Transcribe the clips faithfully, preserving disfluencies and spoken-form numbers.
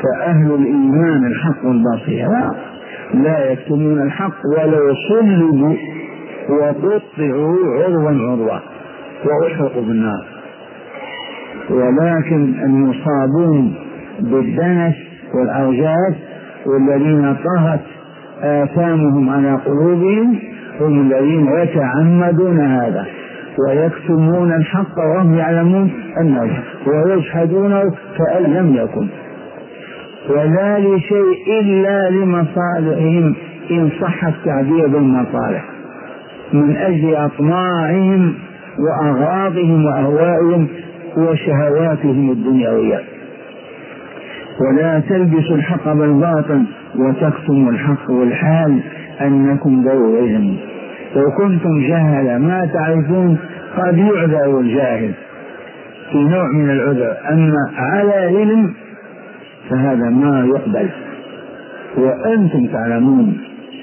فأهل الإيمان الحق والبصيرة لا يكتمون الحق ولو صلبوا وقطعوا عضوا عضوا وأحرقوا بالنار. ولكن المصابون بالدنس والأوجاع والذين طغت آثامهم على قلوبهم هم الذين يتعمدون هذا ويكتمون الحق وهم يعلمون أنه الحق ويشهدونه كأن لم يكن، ولا لشيء إلا لمصالحهم إن صح التعبير بالمصالح، من أجل أطماعهم وأغراضهم وأهوائهم وشهواتهم الدنيوية. ولا تلبسوا الحق بالباطل وتكتموا الحق والحال أنكم ذو علم. لو كنتم جهلا ما تعرفون قد يعذر الجاهل في نوع من العذر، أما على علم فهذا ما يقبل وأنتم تعلمون.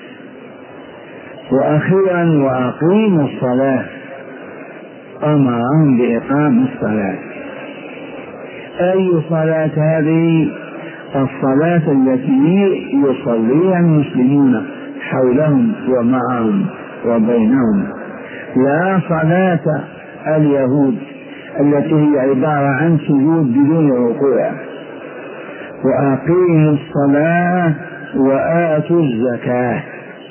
وأخيرا وأقيموا الصلاة، أمرهم بإقام الصلاة. أي صلاة هذه؟ الصلاة التي يصليها المسلمون حولهم ومعهم وبينهم، لا صلاة اليهود التي هي عبارة عن سجود بدون ركوع. وأقيموا الصلاة وآتوا الزكاة،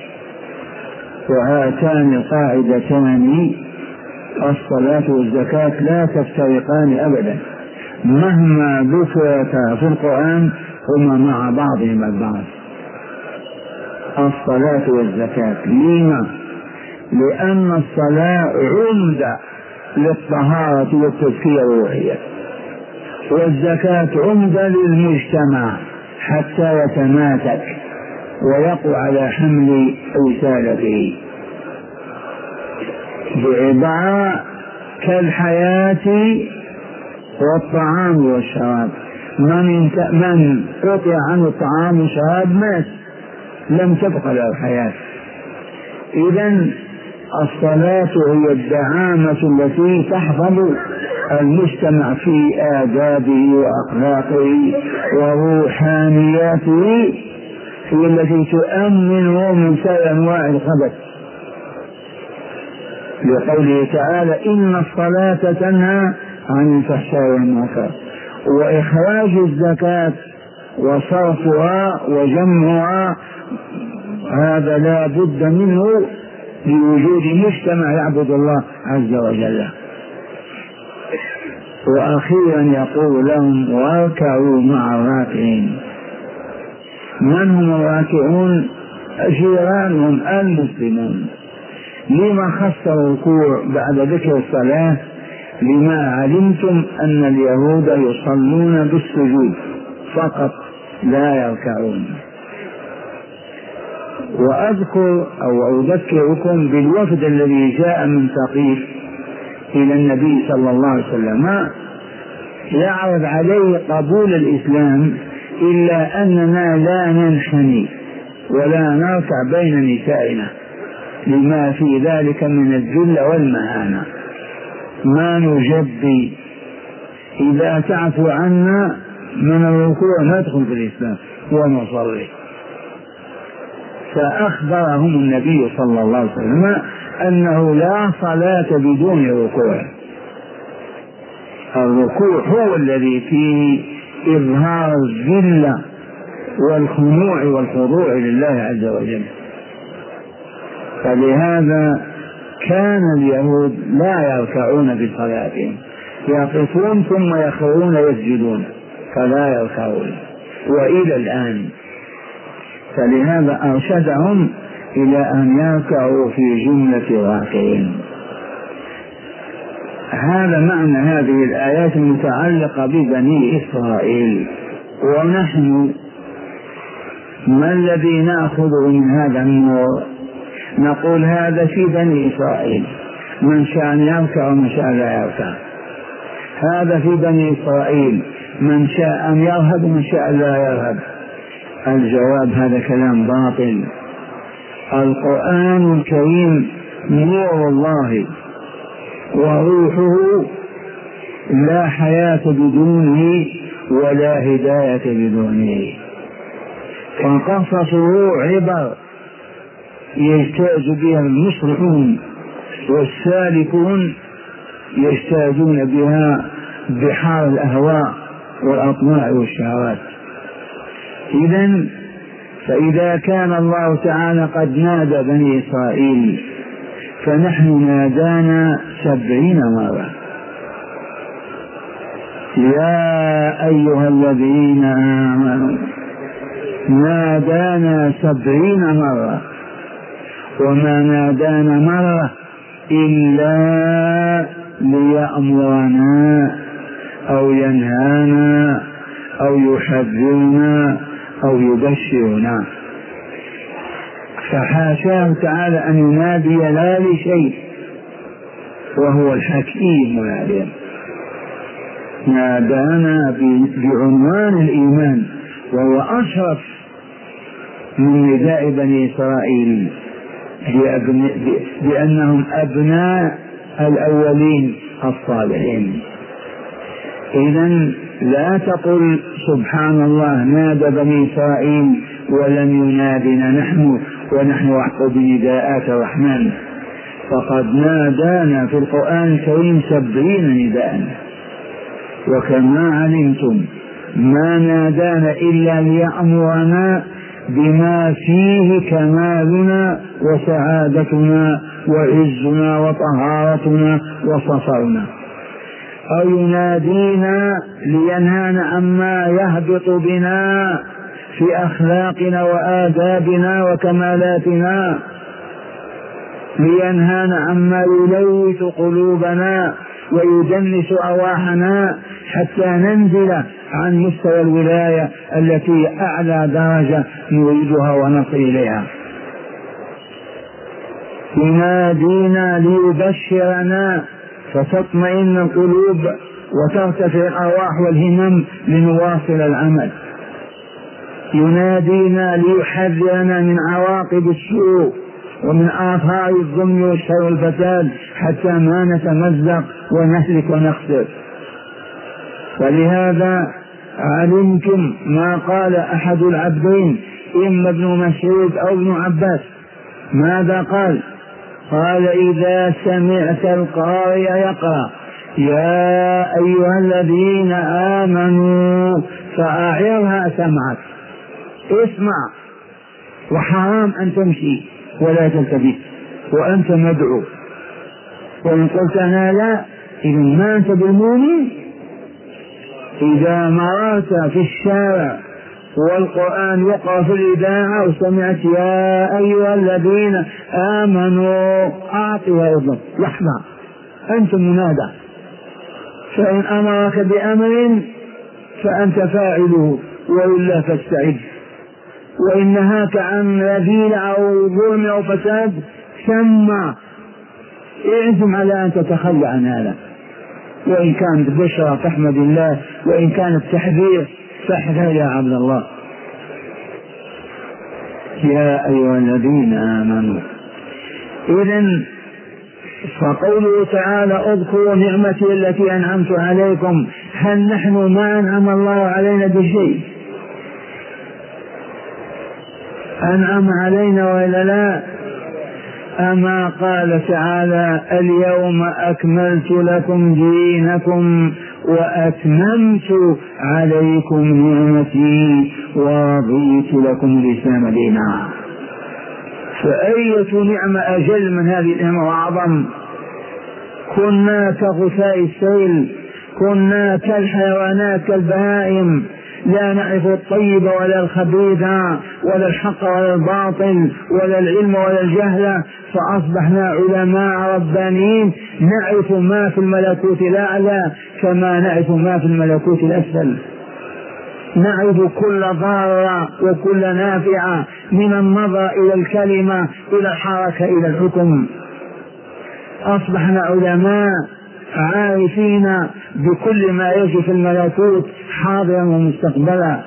وهاتان قاعدتان الصلاة والزكاة لا تفترقان أبدا، مهما ذكرتا في القرآن هما مع بعضهم البعض. الصلاة والزكاة لما؟ لأن الصلاة عمدة للطهارة والتزكية الروحية، والزكاة عمدة للمجتمع حتى يتماسك ويقوى على حمل رسالته. بعبارة كالحياة والطعام والشراب، من من قطع عن الطعام والشراب مات، لم تبقى له حياة. إذن الصلاة هي الدعامة التي تحفظ المجتمع في آدابه وأخلاقه وروحانياته، هي التي تؤمنه من سائر أنواع الخبث، لقوله تعالى إن الصلاة تنهى عن الفحشاء والمنكر. وإخراج الزكاة وصرفها وجمعها هذا لا بد منه لوجود مجتمع يعبد الله عز وجل. وأخيرا يقول لهم واركعوا مع الراكعين. من هم الراكعون؟ جيرانهم المسلمون. لما خص الركوع بعد ذكر الصلاة؟ لما علمتم أن اليهود يصلون بالسجود فقط لا يركعون. وأذكر أو أذكركم بالوفد الذي جاء من ثقيف إلى النبي صلى الله عليه وسلم يعرض عليه قبول الإسلام، إلا أننا لا ننحني ولا نركع بين نسائنا لما في ذلك من الذل والمهانة، ما نجدي. إذا تعفو عنا من الركوع ندخل في الإسلام ونصلي. فأخبرهم النبي صلى الله عليه وسلم أنه لا صلاة بدون ركوع. الركوع هو الذي فيه إظهار الذلة والخنوع والخضوع لله عز وجل. فلهذا كان اليهود لا يركعون بصلاتهم، يقفون ثم يخرون يسجدون فلا يركعون، وإلى الآن. فلهذا أرشدهم إلى أن يركعوا في جملة الراكعين. هذا معنى هذه الآيات المتعلقة ببني إسرائيل. ونحن ما الذي نأخذ من هذا النور؟ نقول هذا في بني إسرائيل، من شاء أن يركع ومن شاء لا يركع. هذا في بني إسرائيل، من شاء أن يرهب ومن شاء لا يرهب. الجواب هذا كلام باطل. القرآن الكريم نور الله وروحه لا حياة بدونه ولا هداية بدونه. فقصصه عبر يجتاز بها المصلحون والسالكون، يجتازون بها بحار الأهواء والأطماع والشهوات. إذن فإذا كان الله تعالى قد نادى بني إسرائيل فنحن نادانا سبعين مرة: يا أيها الذين آمنوا. نادانا سبعين مرة، وما نادانا مرة إلا ليأمرنا أو ينهانا أو يحذرنا أو يبشرنا. فحاشاه تعالى أن ينادي لا لشيء، وهو الحكيم العليم. نادانا بعنوان الإيمان، وهو أشرف من نداء بني إسرائيل بأنهم أبناء الأولين الصالحين. إذن لا تقل سبحان الله نادى بني إسرائيل ولم ينادنا نحن ونحن أحق بنداءات الرحمن، فقد نادانا في القرآن الكريم سبعين نداء. وكما علمتم ما نادانا إلا ليأمرنا بما فيه كمالنا وسعادتنا وعزنا وطهارتنا وصفرنا، أو ينادينا لينهانا عما يهبط بنا في أخلاقنا وآدابنا وكمالاتنا، لينهانا عما يلوث قلوبنا ويدنس أرواحنا حتى ننزل عن مستوى الولاية التي أعلى درجة نريدها ونصل إليها. ينادينا ليبشرنا فتطمئن القلوب وترتفع الأرواح والهمم لنواصل العمل. ينادينا ليحذرنا من عواقب السوء ومن آثار الظلم والشر والفساد حتى ما نتمزق ونهلك ونخسر. ولهذا علمتم ما قال أحد العبدين إما ابن مسعود أو ابن عباس. ماذا قال؟ قال: إذا سمعت القارئ يقرأ يا أيها الذين آمنوا فأعرها سمعك. اسمع، وحرام أن تمشي ولا تلتفت وأنت مدعو. وإن قلت أنا لا، إذن ما أنت بالمؤمن. إذا مررت في الشارع والقرآن يقرأ في الإذاعة وسمعت يا أيها الذين آمنوا أعطها إذن لحظة، أنت منادى. فإن أمرك بأمر فأنت فاعله وإلا فاستعد، وإن نهاك عن رذيل أو ظلم أو فساد سمع، اعزم على أن تتخلى عن هذا. وإن كانت بشرى فاحمد الله، وإن كانت تحذير فاحذر يا عبد الله. يا أيها الذين آمنوا. إذن فقوله تعالى اذكروا نعمتي التي أنعمت عليكم. هل نحن ما أنعم الله علينا بشيء؟ أنعم علينا وإلا لا؟ أما قال تعالى اليوم أكملت لكم دينكم وأتممت عليكم نعمتي ورضيت لكم الإسلام دينا. فأية نعمة أجل من هذه النعمة وأعظم؟ كنا كغثاء السيل، كنا كالحيوانات كالبهائم، لا نعرف الطيب ولا الخبيث ولا الحق ولا الباطل ولا العلم ولا الجهل، فأصبحنا علماء ربانيين نعرف ما في الملكوت الأعلى كما نعرف ما في الملكوت الأسفل. نعرف كل ضارة وكل نافعة، من النظر إلى الكلمة إلى الحركة إلى الحكم. أصبحنا علماء عارفين بكل ما يجري في الملكوت حاضرا ومستقبلا.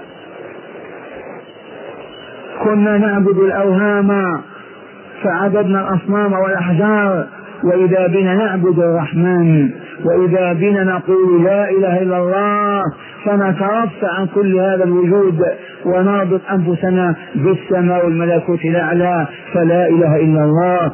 كنا نعبد الأوهام فعبدنا الأصنام والأحجار، وإذا بنا نعبد الرحمن، وإذا بنا نقول لا إله إلا الله فنترفع عن كل هذا الوجود ونربط أنفسنا بالسماء والملكوت الأعلى، فلا إله إلا الله.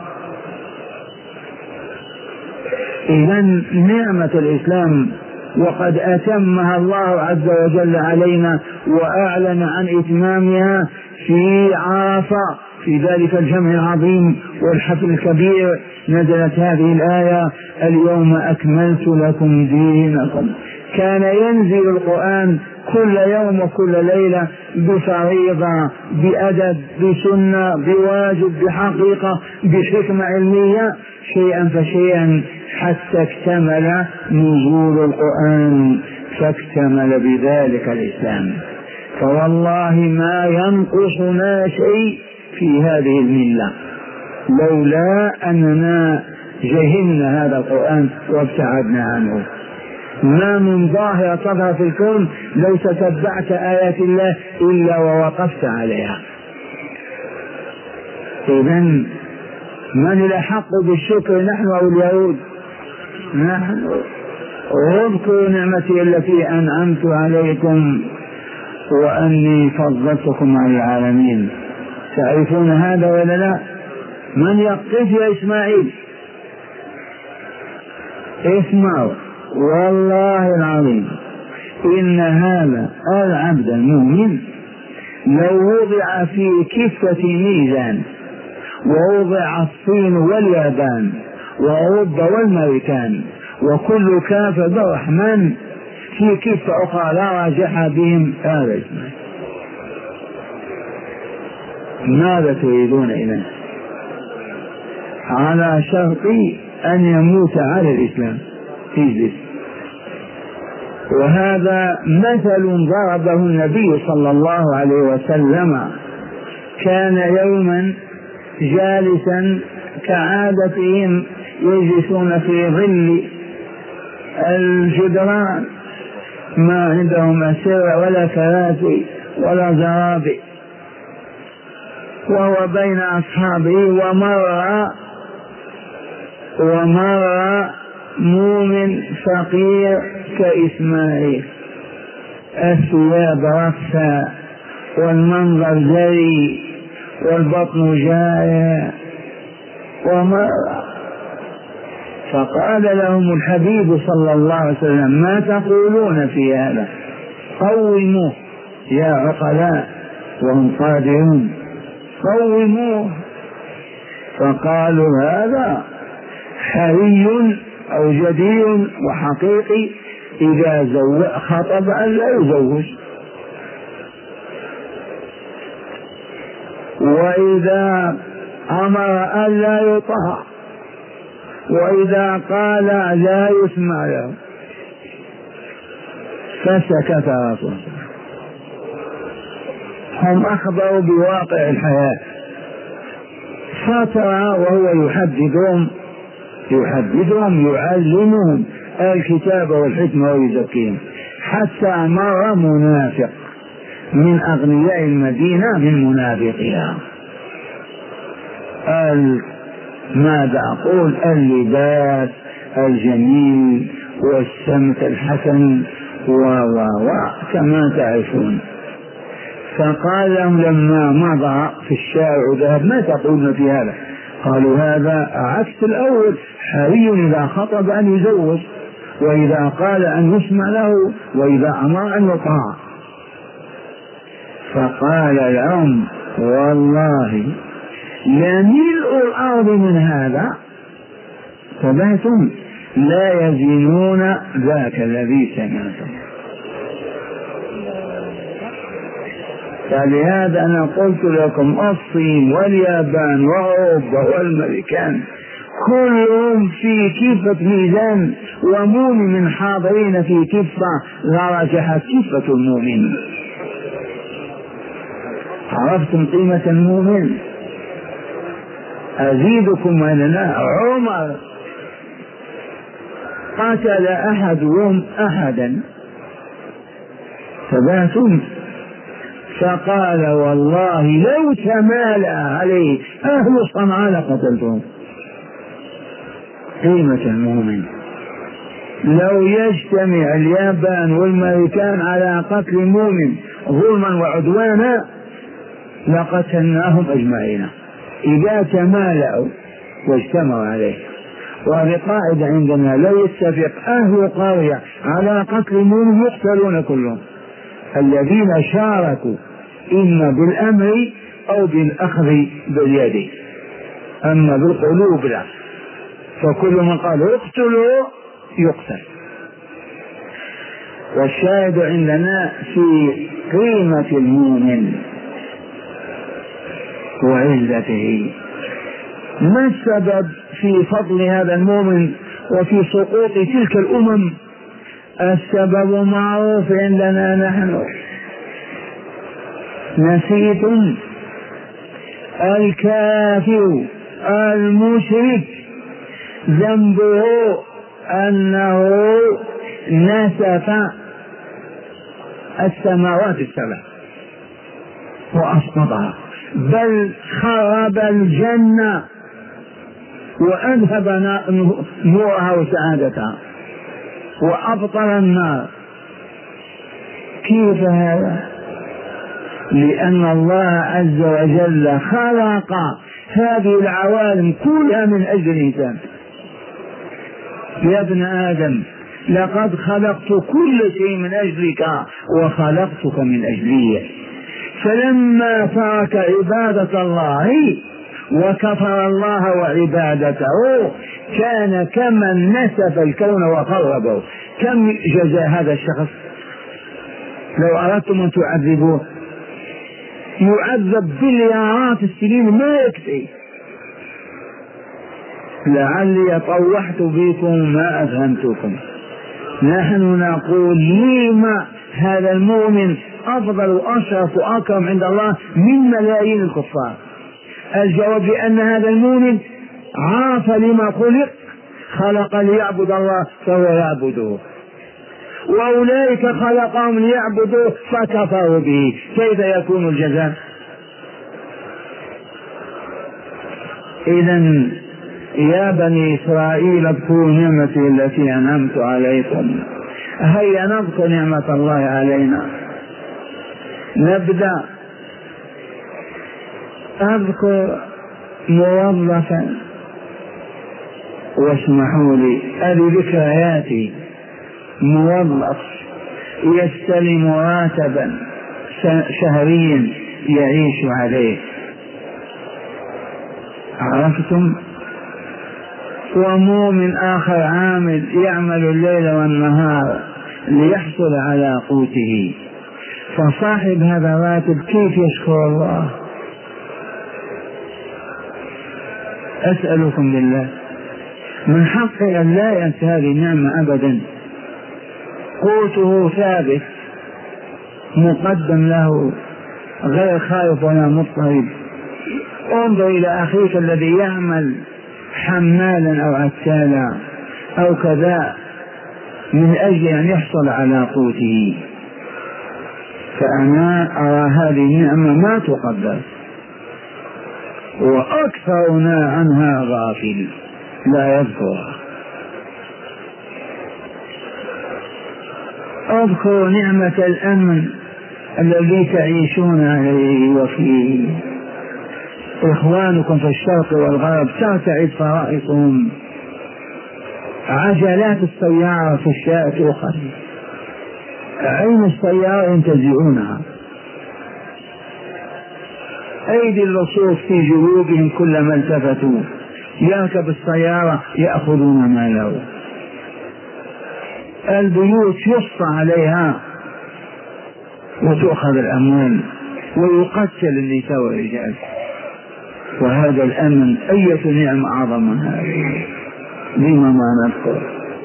إذن نعمة الإسلام وقد أتمها الله عز وجل علينا وأعلن عن إتمامها في عرفة في ذلك الجمع العظيم والحفل الكبير. نزلت هذه الآية: اليوم أكملت لكم دينكم. كان ينزل القرآن كل يوم وكل ليلة بفريضة، بأدب، بسنة، بواجب، بحقيقة، بحكمة علمية، شيئا فشيئا حتى اكتمل نزول القرآن، فاكتمل بذلك الإسلام. فوالله ما ينقصنا شيء في هذه الملة لولا أننا جهلنا هذا القرآن وابتعدنا عنه. ما من ظاهرة تظهر في الكون لو تتبعت آيات الله إلا ووقفت عليها. إذن من الأحق بالشكر، نحن أو اليهود؟ نحن. واذكروا نعمتي التي أنعمت عليكم وأني فضلتكم على العالمين. تعرفون هذا ولا لا؟ من يقف يا إسماعيل؟ اسمعوا والله العظيم إن هذا العبد المؤمن لو وضع في كفة ميزان ووضع الصين واليابان وأوروبا والمريكان وكل كافة الرحمن في كفة أخرى لا راجح بهم هذا إسماعيل. ماذا تريدون إذن؟ على شرط أن يموت على الإسلام في. وهذا مثل ضربه النبي صلى الله عليه وسلم. كان يوما جالسا كعادتهم يجلسون في ظل الجدران، ما عندهم أسرة ولا كراسي ولا زرابي، وهو بين أصحابه ومر ومر مؤمن فقير كإسماعيل، الثياب رفة والمنظر جري والبطن جائع ومر. فقال لهم الحبيب صلى الله عليه وسلم: ما تقولون في هذا؟ قوموه يا عقلاء، وهم قادرون، قوموه. فقالوا: هذا حري أو جدير وحقيقي إذا زوج خطب أن لا يزوج، وإذا أمر أن لا يطاع، وإذا قال لا يسمع له. فسكت رسول الله. هم أخبروا بواقع الحياة. فترى وهو يحدثهم يحدثهم يعلمهم الكتاب والحكمة ويزكيهم، حتى مر منافق من أغنياء المدينة من منافقها. ماذا أقول؟ اللباس الجميل والسمت الحسن و و و كما تعرفون. فقال لهم لما مضى في الشارع ذهب: ما تقولون في هذا؟ قالوا: هذا عكس الأول، حري إذا خطب أن يزوج، وإذا قال أن يسمع له، وإذا أمر أن يطاع. فقال لهم: والله لملء الأرض من هذا فبهتم لا يزنون ذاك الذي سمعتم. فلهذا أنا قلت لكم: الصين واليابان وأوروبا والمريكان كلهم في كفة ميزان، ومؤمن حاضرين في كفة لا رجحت كفة المؤمن. عرفتم قيمة المؤمن؟ أزيدكم ولنا. عمر قتل أحدهم أحدا، ثباتهم، فقال: والله لو تمالى عليه أهل صنعاء لقتلتهم. قيمة المؤمن. لو يجتمع اليابان والامريكان على قتل مؤمن ظلما وعدوانا لقتلناهم اجمعين اذا تمالأوا واجتمعوا عليه. وهذه قاعدة عندنا، لو يتفق اهل قرية على قتل مؤمن يقتلون كلهم، الذين شاركوا اما بالامر او بالاخذ باليد، اما بالقلوب لا، فكل من قال اقتلوا يقتل. والشاهد عندنا في قيمة المؤمن وعزته. ما السبب في فضل هذا المؤمن وفي سقوط تلك الأمم؟ السبب معروف عندنا نحن. نسيتم؟ الكافر المشرك ذنبه أنه نسف السماوات السبع وأسقطها، بل خرب الجنة وأذهب نورها وسعادتها وأبطل النار. كيف هذا؟ لأن الله عز وجل خلق هذه العوالم كلها من أجل الإنسان. يا ابن آدم لقد خلقت كل شيء من أجلك وخلقتك من أجلي. فلما ترك عبادة الله وكفر الله وعبادته كان كمن نسف الكون وخربه. كم جزاء هذا الشخص؟ لو أردتم أن تعذبوه يعذب بليارات السنين ما يكفي. لعلي طوحت بكم ما أفهمتكم. نحن نقول لما هذا المؤمن أفضل وأشرف وأكرم عند الله من ملايين الكفار؟ الجواب بأن هذا المؤمن عاف لما خلق، خلق ليعبد الله فهو يعبده، وأولئك خلقهم ليعبدوه فكفروا به. كيف يكون الجزاء؟ إذن يا بني إسرائيل اذكروا نعمتي التي أنعمت عليكم. هيا نذكر نعمة الله علينا. نبدأ. أذكر موظفا، واسمحوا لي أبي ذكرياتي، موظف يستلم راتبا شهريا يعيش عليه، عرفتم؟ ومؤمن آخر عامل يعمل الليل والنهار ليحصل على قوته. فصاحب هذا الراتب كيف يشكر الله؟ أسألكم بالله، من حقه أن لا ينسى هذه النعمة أبدا. قوته ثابت مقدم له غير خائف ولا مضطرب. انظر إلى أخيك الذي يعمل حمالا أو عتالا أو كذا من أجل أن يحصل على قوته. فأنا أرى هذه النعمة ما تقدر، وأكثرنا عنها غافل لا يذكرها. اذكروا نعمة الأمن الذي تعيشون عليه وفيه. إخوانكم في الشرق والغرب ترتعد فرائصهم، عجلات السيارة في الشارع تؤخذ، أين السيارة ينتزعونها، أيدي اللصوص في جيوبهم كلما التفتوا، يركب السيارة يأخذون ماله، البيوت يصفى عليها وتؤخذ الأموال ويقتل النساء والرجال. وهذا الأمن أية نعمة أعظم من هذه؟ لما ما نذكر؟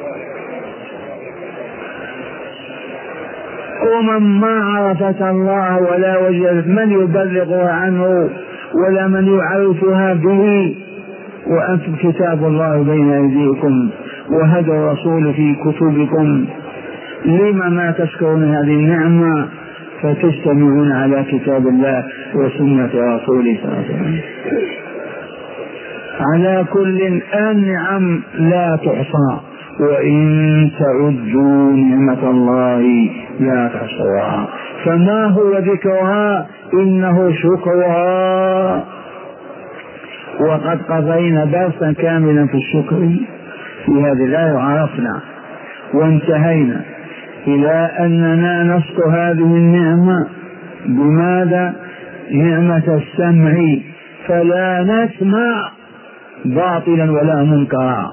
أمم ما عرفت الله ولا وجدت من يبلغها عنه ولا من يعرفها به، وأنتم كتاب الله بين أيديكم وهدى الرسول في كتبكم. لما ما تشكرون هذه النعمة فتجتمعون على كتاب الله وسنة رسوله صلى الله عليه وسلم؟ على كل النعم لا تحصى وإن تعدوا نعمة الله لا تحصوها. فما هو ذكرها؟ إنه شكرها. وقد قضينا درسا كاملا في الشكر في هذه الآية وعرفنا وانتهينا إلى أننا نشكر هذه النعمة بماذا؟ نعمة السمع، فلا نسمع باطلا ولا منكرا.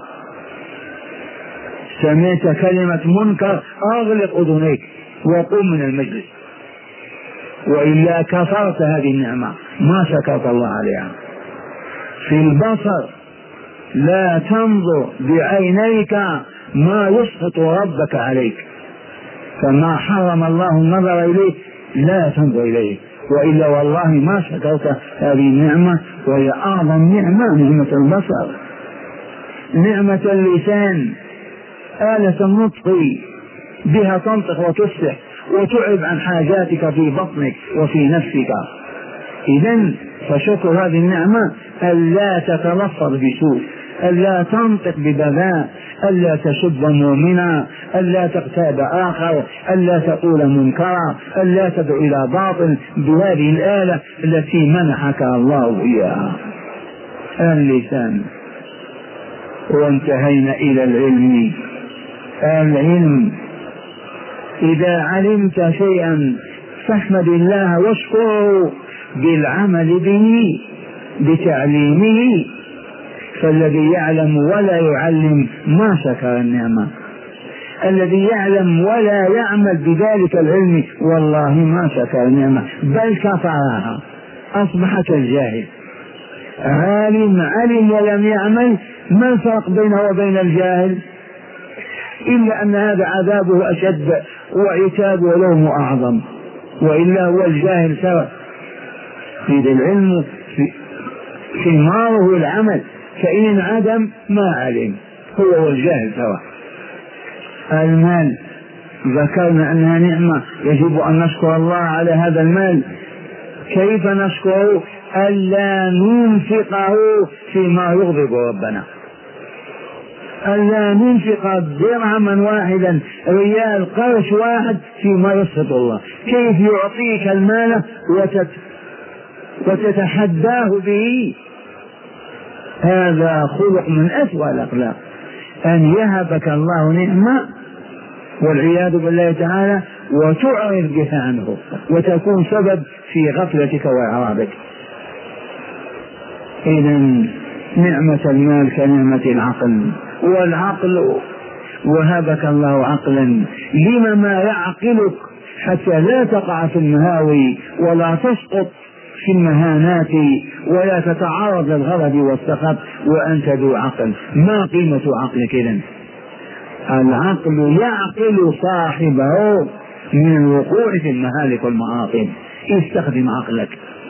سمعت كلمة منكر أغلق أذنيك وقم من المجلس، وإلا كفرت هذه النعمة ما شكرت الله عليها. في البصر لا تنظر بعينيك ما يسخط ربك عليك، فما حرم الله النظر إليه لا تنظر إليه، وإلا والله ما شكرت هذه النعمة، وهي أعظم نعمة، نعمة البصر. نعمة اللسان، آلة النطق، بها تنطق وتصلح وتعب عن حاجاتك في بطنك وفي نفسك. إذن فشكر هذه النعمة ألا تتلفظ بسوء، ألا تنطق ببذاء، ألا تسب مؤمنا، ألا تغتاب آخر، ألا تقول منكرا، ألا تدعو إلى باطل بهذه الآلة التي منحك الله إياها، اللسان. وانتهينا إلى العلم. العلم، إذا علمت شيئا فاحمد الله واشكره بالعمل به بتعليمه، فالذي يعلم ولا يعلم ما شكر النعمة. الذي يعلم ولا يعمل بذلك العلم والله ما شكر النعمة بل كفرها، أصبح كالجاهل. عالم علم ولم يعمل، ما الفرق بينه وبين الجاهل؟ إلا أن هذا عذابه أشد وعتابه لومه أعظم، وإلا هو الجاهل سواء. إذا العلم ثماره العمل، فإن عدم ما علم هو والجاهل سواء. المال، ذكرنا أنها نعمة يجب أن نشكر الله على هذا المال. كيف نشكره؟ ألا ننفقه فيما يغضب ربنا، ألا ننفق درهما واحدا، ريال، قرش واحد فيما يسخط الله. كيف يعطيك المال وتت... وتتحداه به؟ هذا خلق من أسوأ الأخلاق، أن يهبك الله نعمة والعياذ بالله تعالى وتعرض بها عنه وتكون سبب في غفلتك وإعراضك. إذن نعمة المال كنعمة العقل، والعقل وهبك الله عقلا، لما ما يعقلك حتى لا تقع في المهاوي ولا تسقط في المهانات ولا تتعرض للغضب والسخط وأنت ذو عقل. ما قيمة عقلك إذن؟ العقل يعقل صاحبه من الوقوع في المهالك والمعاصي. استخدم عقلك.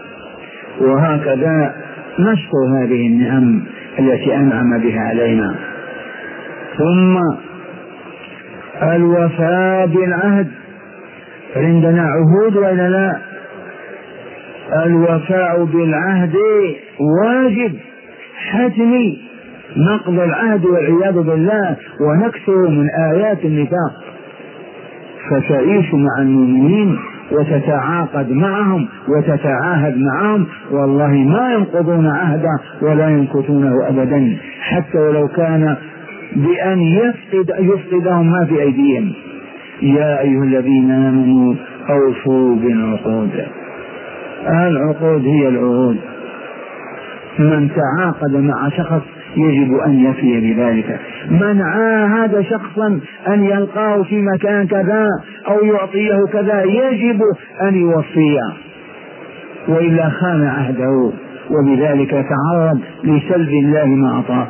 وهكذا نشكر هذه النعم التي أنعم بها علينا. ثم الوفاء بالعهد، عندنا عهود ولا لا؟ الوفاء بالعهد واجب حتمي، نقض العهد والعياذ بالله ونكثر من آيات النفاق. فتعيش مع المؤمنين وتتعاقد معهم وتتعاهد معهم، والله ما ينقضون عهدا ولا ينكثونه أبدا، حتى ولو كان بأن يفقد يفقدهم ما في أيديهم. يا أيها الذين آمنوا أوفوا بالعقود. العقود هي العهود. من تعاقد مع شخص يجب أن يفي بذلك. من عاهد شخصا أن يلقاه في مكان كذا أو يعطيه كذا يجب أن يوفيه، وإلا خان عهده، وبذلك تعرض لسلب الله ما أعطاه.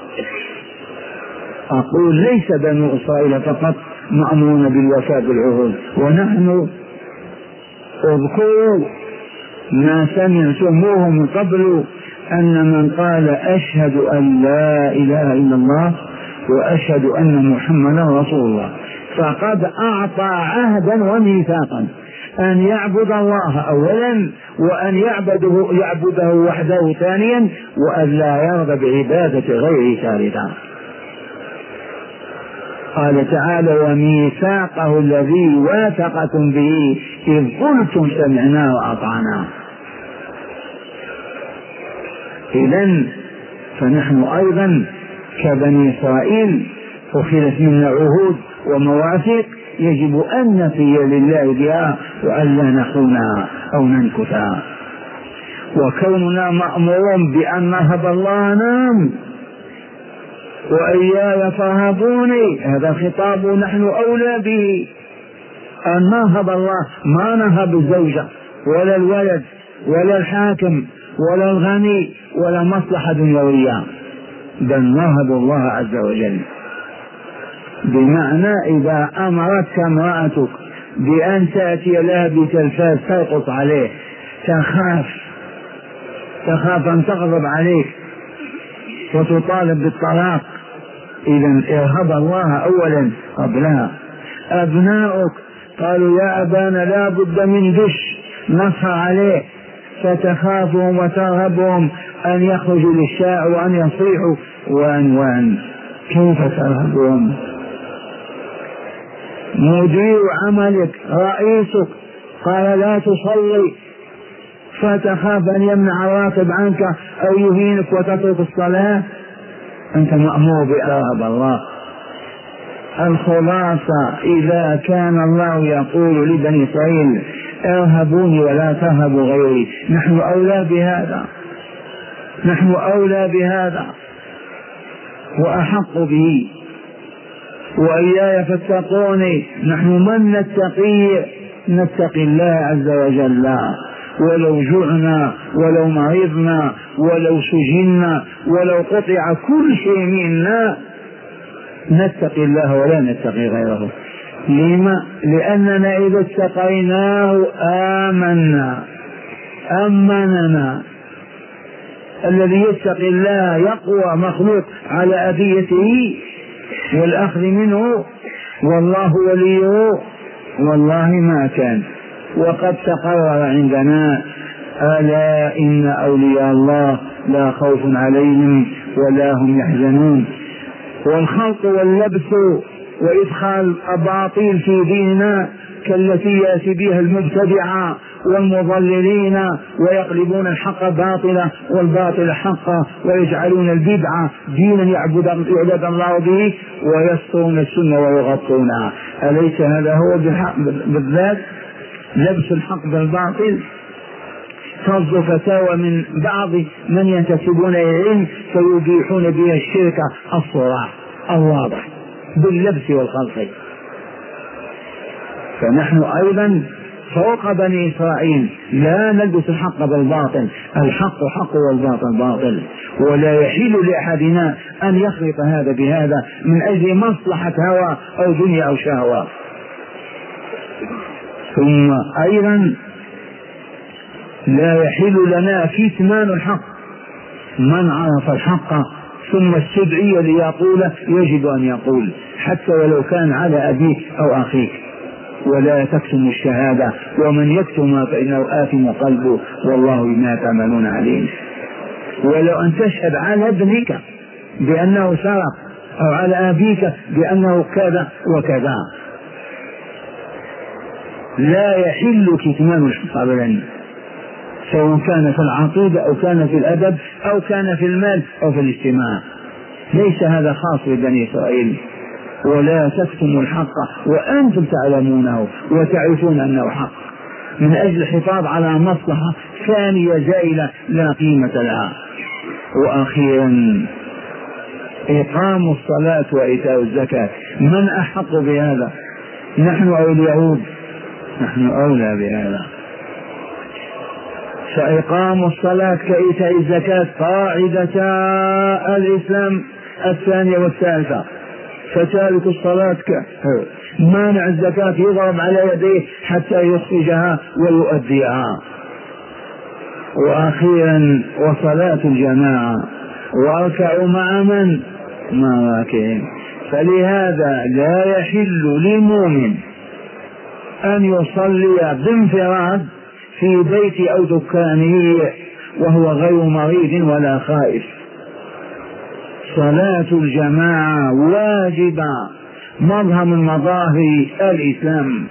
أقول ليس بنو إسرائيل فقط مأمورون بالوفاء بالعهود، ونحن اذكروا ما سمعتموه من قبل أن من قال أشهد أن لا إله إلا الله وأشهد أن محمدا رسول الله فقد أعطى عهدا وميثاقا أن يعبد الله أولا، وأن يعبده, يعبده وحده ثانيا، وأن لا يرضى بعبادة غيره ثالثا. قال تعالى وميثاقه الذي واثقكم به إذ قلتم سمعنا وأطعنا. إذن فنحن أيضا كبني إسرائيل أخذت منا عهود ومواثيق يجب أن نفي لله بها وأن لا نخونها أو ننكثها. وكوننا مأمورون بأن نهب الله نام وإياي فارهبوني، هذا خطاب نحن أولى به. أن نهب الله، ما نهب الزوجة ولا الولد ولا الحاكم ولا الغني ولا مصلحة دنيوية، بل نهب الله عز وجل. بمعنى إذا أمرتك امرأتك بأن تأتي لها بتلفاز ترقص عليه تخاف تخاف أن تغضب عليك وتطالب بالطلاق، إذن ارهب الله أولا قبلها. أبناؤك قالوا يا أبانا لا بد من دش نصر عليه، فتخافهم وترهبهم أن يخرجوا للشارع وأن يصيحوا وأن وأن كيف ترهبهم؟ مدير عملك رئيسك قال لا تصلي فتخاف أن يمنع الراتب عنك أو يهينك وتترك الصلاة، أنت مأمور بأرهب الله. الخلاصة إذا كان الله يقول لبني إسرائيل ارهبوني ولا ترهبوا غيري، نحن أولى بهذا، نحن أولى بهذا وأحق به. وإياي فاتقوني، نحن من نتقي نتقي الله عز وجل، ولو جعنا ولو مرضنا ولو سجنا ولو قطع كل شيء منا نتقي الله ولا نتقي غيره. لما؟ لأننا إذا اتقيناه آمنا أمننا. الذي يتقي الله يقوى مخلوق على أذيته والأخذ منه، والله وليه والله ما كان. وقد تقرر عندنا ألا إن أولياء الله لا خوف عليهم ولا هم يحزنون. والخلق واللبس وإدخال أباطيل في ديننا كالتي يأتي بها المبتدعة والمضللين ويقلبون الحق باطلا والباطل حقا ويجعلون البدعة دينا يعبد الله به ويسطرون السنة ويغطونها. أليس هذا هو بالذات لبس الحق بالباطل؟ تصدر فتاوى من بعض من ينتسبون إلى العلم فيبيحون بها الشرك الصراح الواضح باللبس والخلق. فنحن أيضا فوق بني إسرائيل لا نلبس الحق بالباطل، الحق حق والباطل باطل، ولا يحل لأحدنا أن يخلط هذا بهذا من أجل مصلحة هوى أو دنيا أو شهوة. ثم أيضا لا يحل لنا كتمان الحق، من عرف الحق ثم استدعي ليقول يجب أن يقول حتى ولو كان على أبيك أو أخيك. ولا تكتم الشهادة ومن يكتمها فإنه آثم قلبه والله بما تعملون عليم. ولو أن تشهد على ابنك بأنه سرق أو على أبيك بأنه كذا وكذا، لا يحل كتمان الحق أبدا، سواء كان في العقيدة أو كان في الأدب أو كان في المال أو في الاجتماع. ليس هذا خاص ببني إسرائيل. ولا تكتموا الحق وأنتم تعلمونه وتعرفون أنه حق، من أجل الحفاظ على مصلحة ثانية زائلة لا قيمة لها. وأخيرا إقام الصلاة وإيتاء الزكاة، من أحق بهذا؟ نحن أو اليهود؟ نحن أولى بهذا. فإقام الصلاة كإيتاء الزكاة قاعدة الإسلام الثانية والثالثة. فتارك الصلاة مانع الزكاة يضرب على يديه حتى يخرجها ويؤديها. وأخيرا وصلاة الجماعة، واركعوا مع من؟ مع راكعين. فلهذا لا يحل لمؤمن أن يصلي بانفراد في بيت أو دكانه وهو غير مريض ولا خائف. صلاة الجماعة واجبة مظهر من مظاهر الإسلام،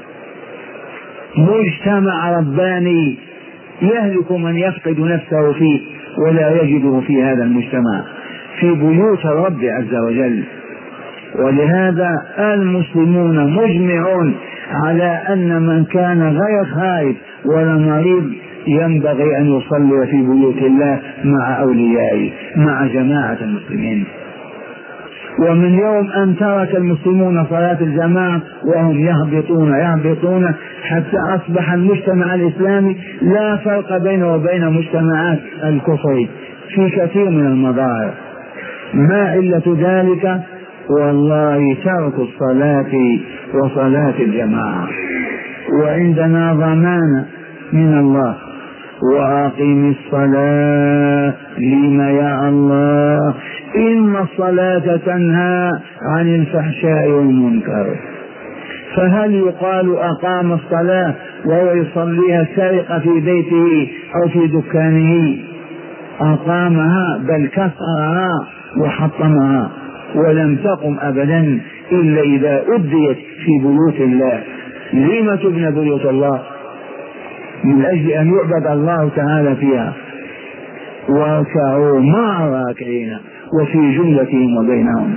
مجتمع رباني يهلك من يفقد نفسه فيه ولا يجده في هذا المجتمع في بيوت الرب عز وجل. ولهذا المسلمون مجمعون على أن من كان غير خائف ولا مريض ينبغي أن يصلي في بيوت الله مع أوليائه مع جماعة المسلمين. ومن يوم أن ترك المسلمون صلاة الجماعة وهم يهبطون يهبطون حتى أصبح المجتمع الإسلامي لا فرق بينه وبين مجتمعات الكفر في كثير من المظاهر. ما علة ذلك؟ والله ترك الصلاة وصلاة الجماعة. وعندنا ضمان من الله: وأقم الصلاة لما يا الله إن الصلاة تنهى عن الفحشاء والمنكر. فهل يقال أقام الصلاة وهو يصليها سرقة في بيته أو في دكانه؟ أقامها بل كسرها وحطمها، ولم تقم أبدا إلا إذا أديت في بيوت الله. لما تبنى بيوت الله؟ من أجل أن يعبد الله تعالى فيها. واركعوا مع الراكعين وفي جملتهم وبينهم.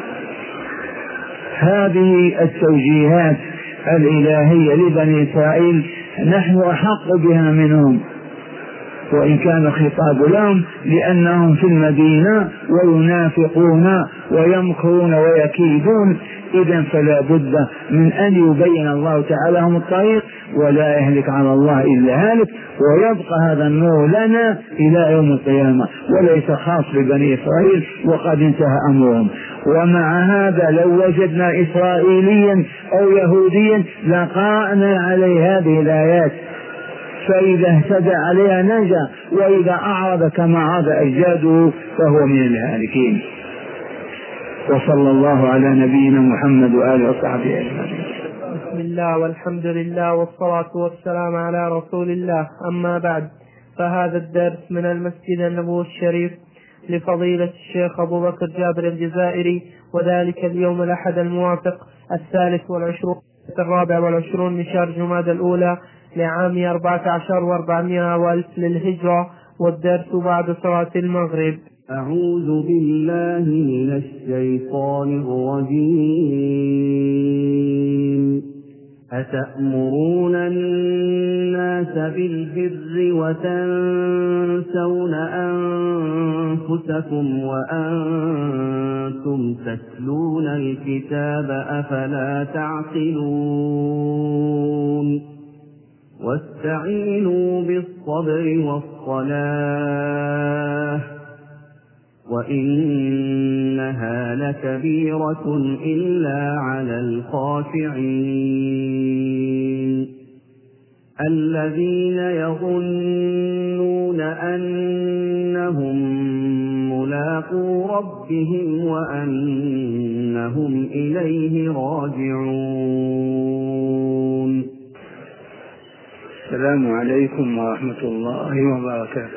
هذه التوجيهات الإلهية لبني إسرائيل نحن أحق بها منهم، وإن كان الخطاب لهم لأنهم في المدينة وينافقون ويمكرون ويكيدون. إذن فلا بد من أن يبين الله تعالى لهم الطريق، ولا يهلك على الله إلا هالك، ويبقى هذا النور لنا إلى يوم القيامة وليس خاص ببني إسرائيل وقد انتهى أمرهم. ومع هذا لو وجدنا إسرائيليا أو يهوديا لقرأنا عليه هذه الآيات، فإذا اهتدى عليها نجا، وإذا أعرض كما عاد أجداده فهو من الهالكين. وصلى الله على نبينا محمد وآله وصحبه أجمعين. بسم الله والحمد لله والصلاة والسلام على رسول الله. أما بعد، فهذا الدرس من المسجد النبوي الشريف لفضيلة الشيخ أبو بكر جابر الجزائري، وذلك اليوم الأحد الموافق الثالث والعشرون الرابع والعشرون من شهر جمادى الأولى لعام أربعة عشر وأربعمائة وألف للهجرة، والدرس بعد صلاة المغرب. أعوذ بالله من الشيطان الرجيم. أتأمرون الناس بالبر وتنسون أنفسكم وأنتم تتلون الكتاب أفلا تعقلون. واستعينوا بالصبر والصلاة وإنها لكبيرة إلا على الخاشعين الذين يظنون أنهم ملاقو ربهم وأنهم إليه راجعون. السلام عليكم ورحمة الله وبركاته.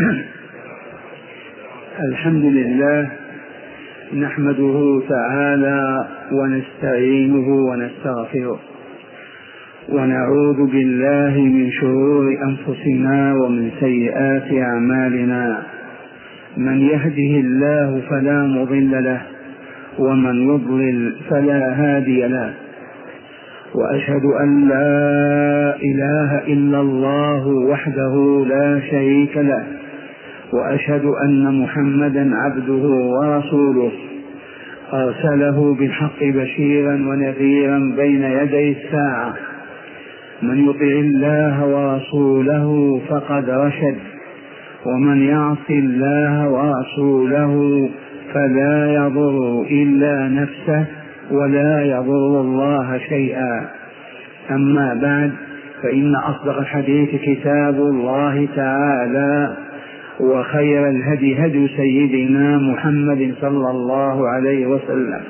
الحمد لله نحمده تعالى ونستعينه ونستغفره، ونعوذ بالله من شرور أنفسنا ومن سيئات أعمالنا. من يهده الله فلا مضل له، ومن يضلل فلا هادي له. وأشهد أن لا إله إلا الله وحده لا شريك له، وأشهد أن محمدا عبده ورسوله أرسله بالحق بشيرا ونذيرا بين يدي الساعة. من يطع الله ورسوله فقد رشد، ومن يعص الله ورسوله فلا يضر إلا نفسه ولا يضر الله شيئا. أما بعد، فإن أصدق الحديث كتاب الله تعالى، وخير الهدي هدي سيدنا محمد صلى الله عليه وسلم،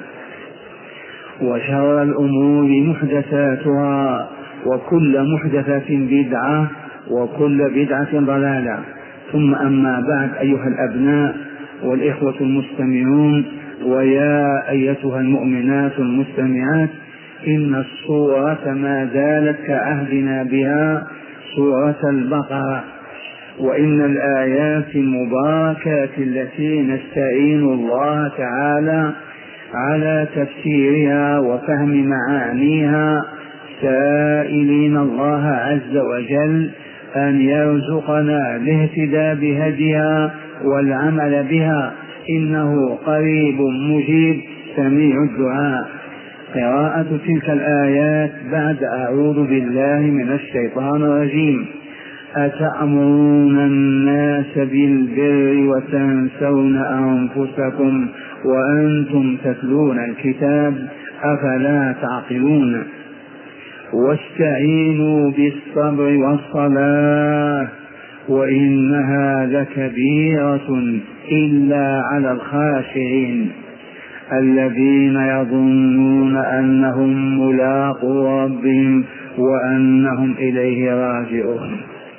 وشر الأمور محدثاتها، وكل محدثة بدعة، وكل بدعة ضلالة. ثم أما بعد، أيها الأبناء والإخوة المستمعون، ويا أيتها المؤمنات المستمعات إن الصورة ما زالت كعهدنا بها سورة البقرة، وإن الآيات المباركات التي نستعين الله تعالى على تفسيرها وفهم معانيها سائلين الله عز وجل أن يرزقنا الاهتداء بهديها والعمل بها، إنه قريب مجيب سميع الدعاء. قراءة تلك الآيات بعد أعوذ بالله من الشيطان الرجيم. أتأمرون الناس بالبر وتنسون أنفسكم وأنتم تتلون الكتاب أفلا تعقلون واستعينوا بالصبر والصلاة وإنها لكبيرة إلا على الخاشعين الذين يظنون أنهم ملاقو ربهم وأنهم إليه راجعون.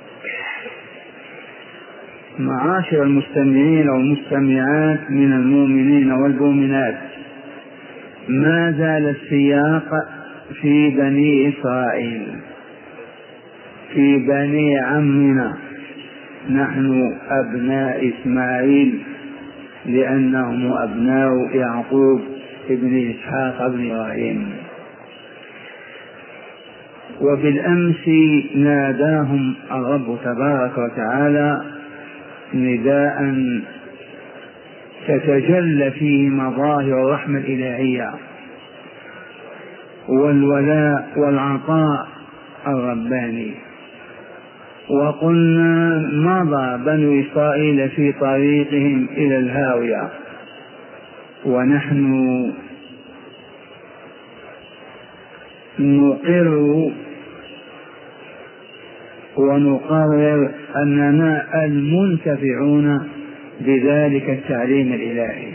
معاشر المستمعين والمستمعات من المؤمنين والمؤمنات، ما زال السياق في بني إسرائيل، في بني عمنا، نحن أبناء إسماعيل لأنهم أبناء يعقوب ابن إسحاق ابن إبراهيم. وبالأمس ناداهم الرب تبارك وتعالى نداء تتجلى فيه مظاهر الرحمة الإلهية والولاء والعطاء الرباني. وقلنا مضى بنو إسرائيل في طريقهم إلى الهاوية، ونحن نقر ونقرر أننا المنتفعون بذلك التعليم الإلهي.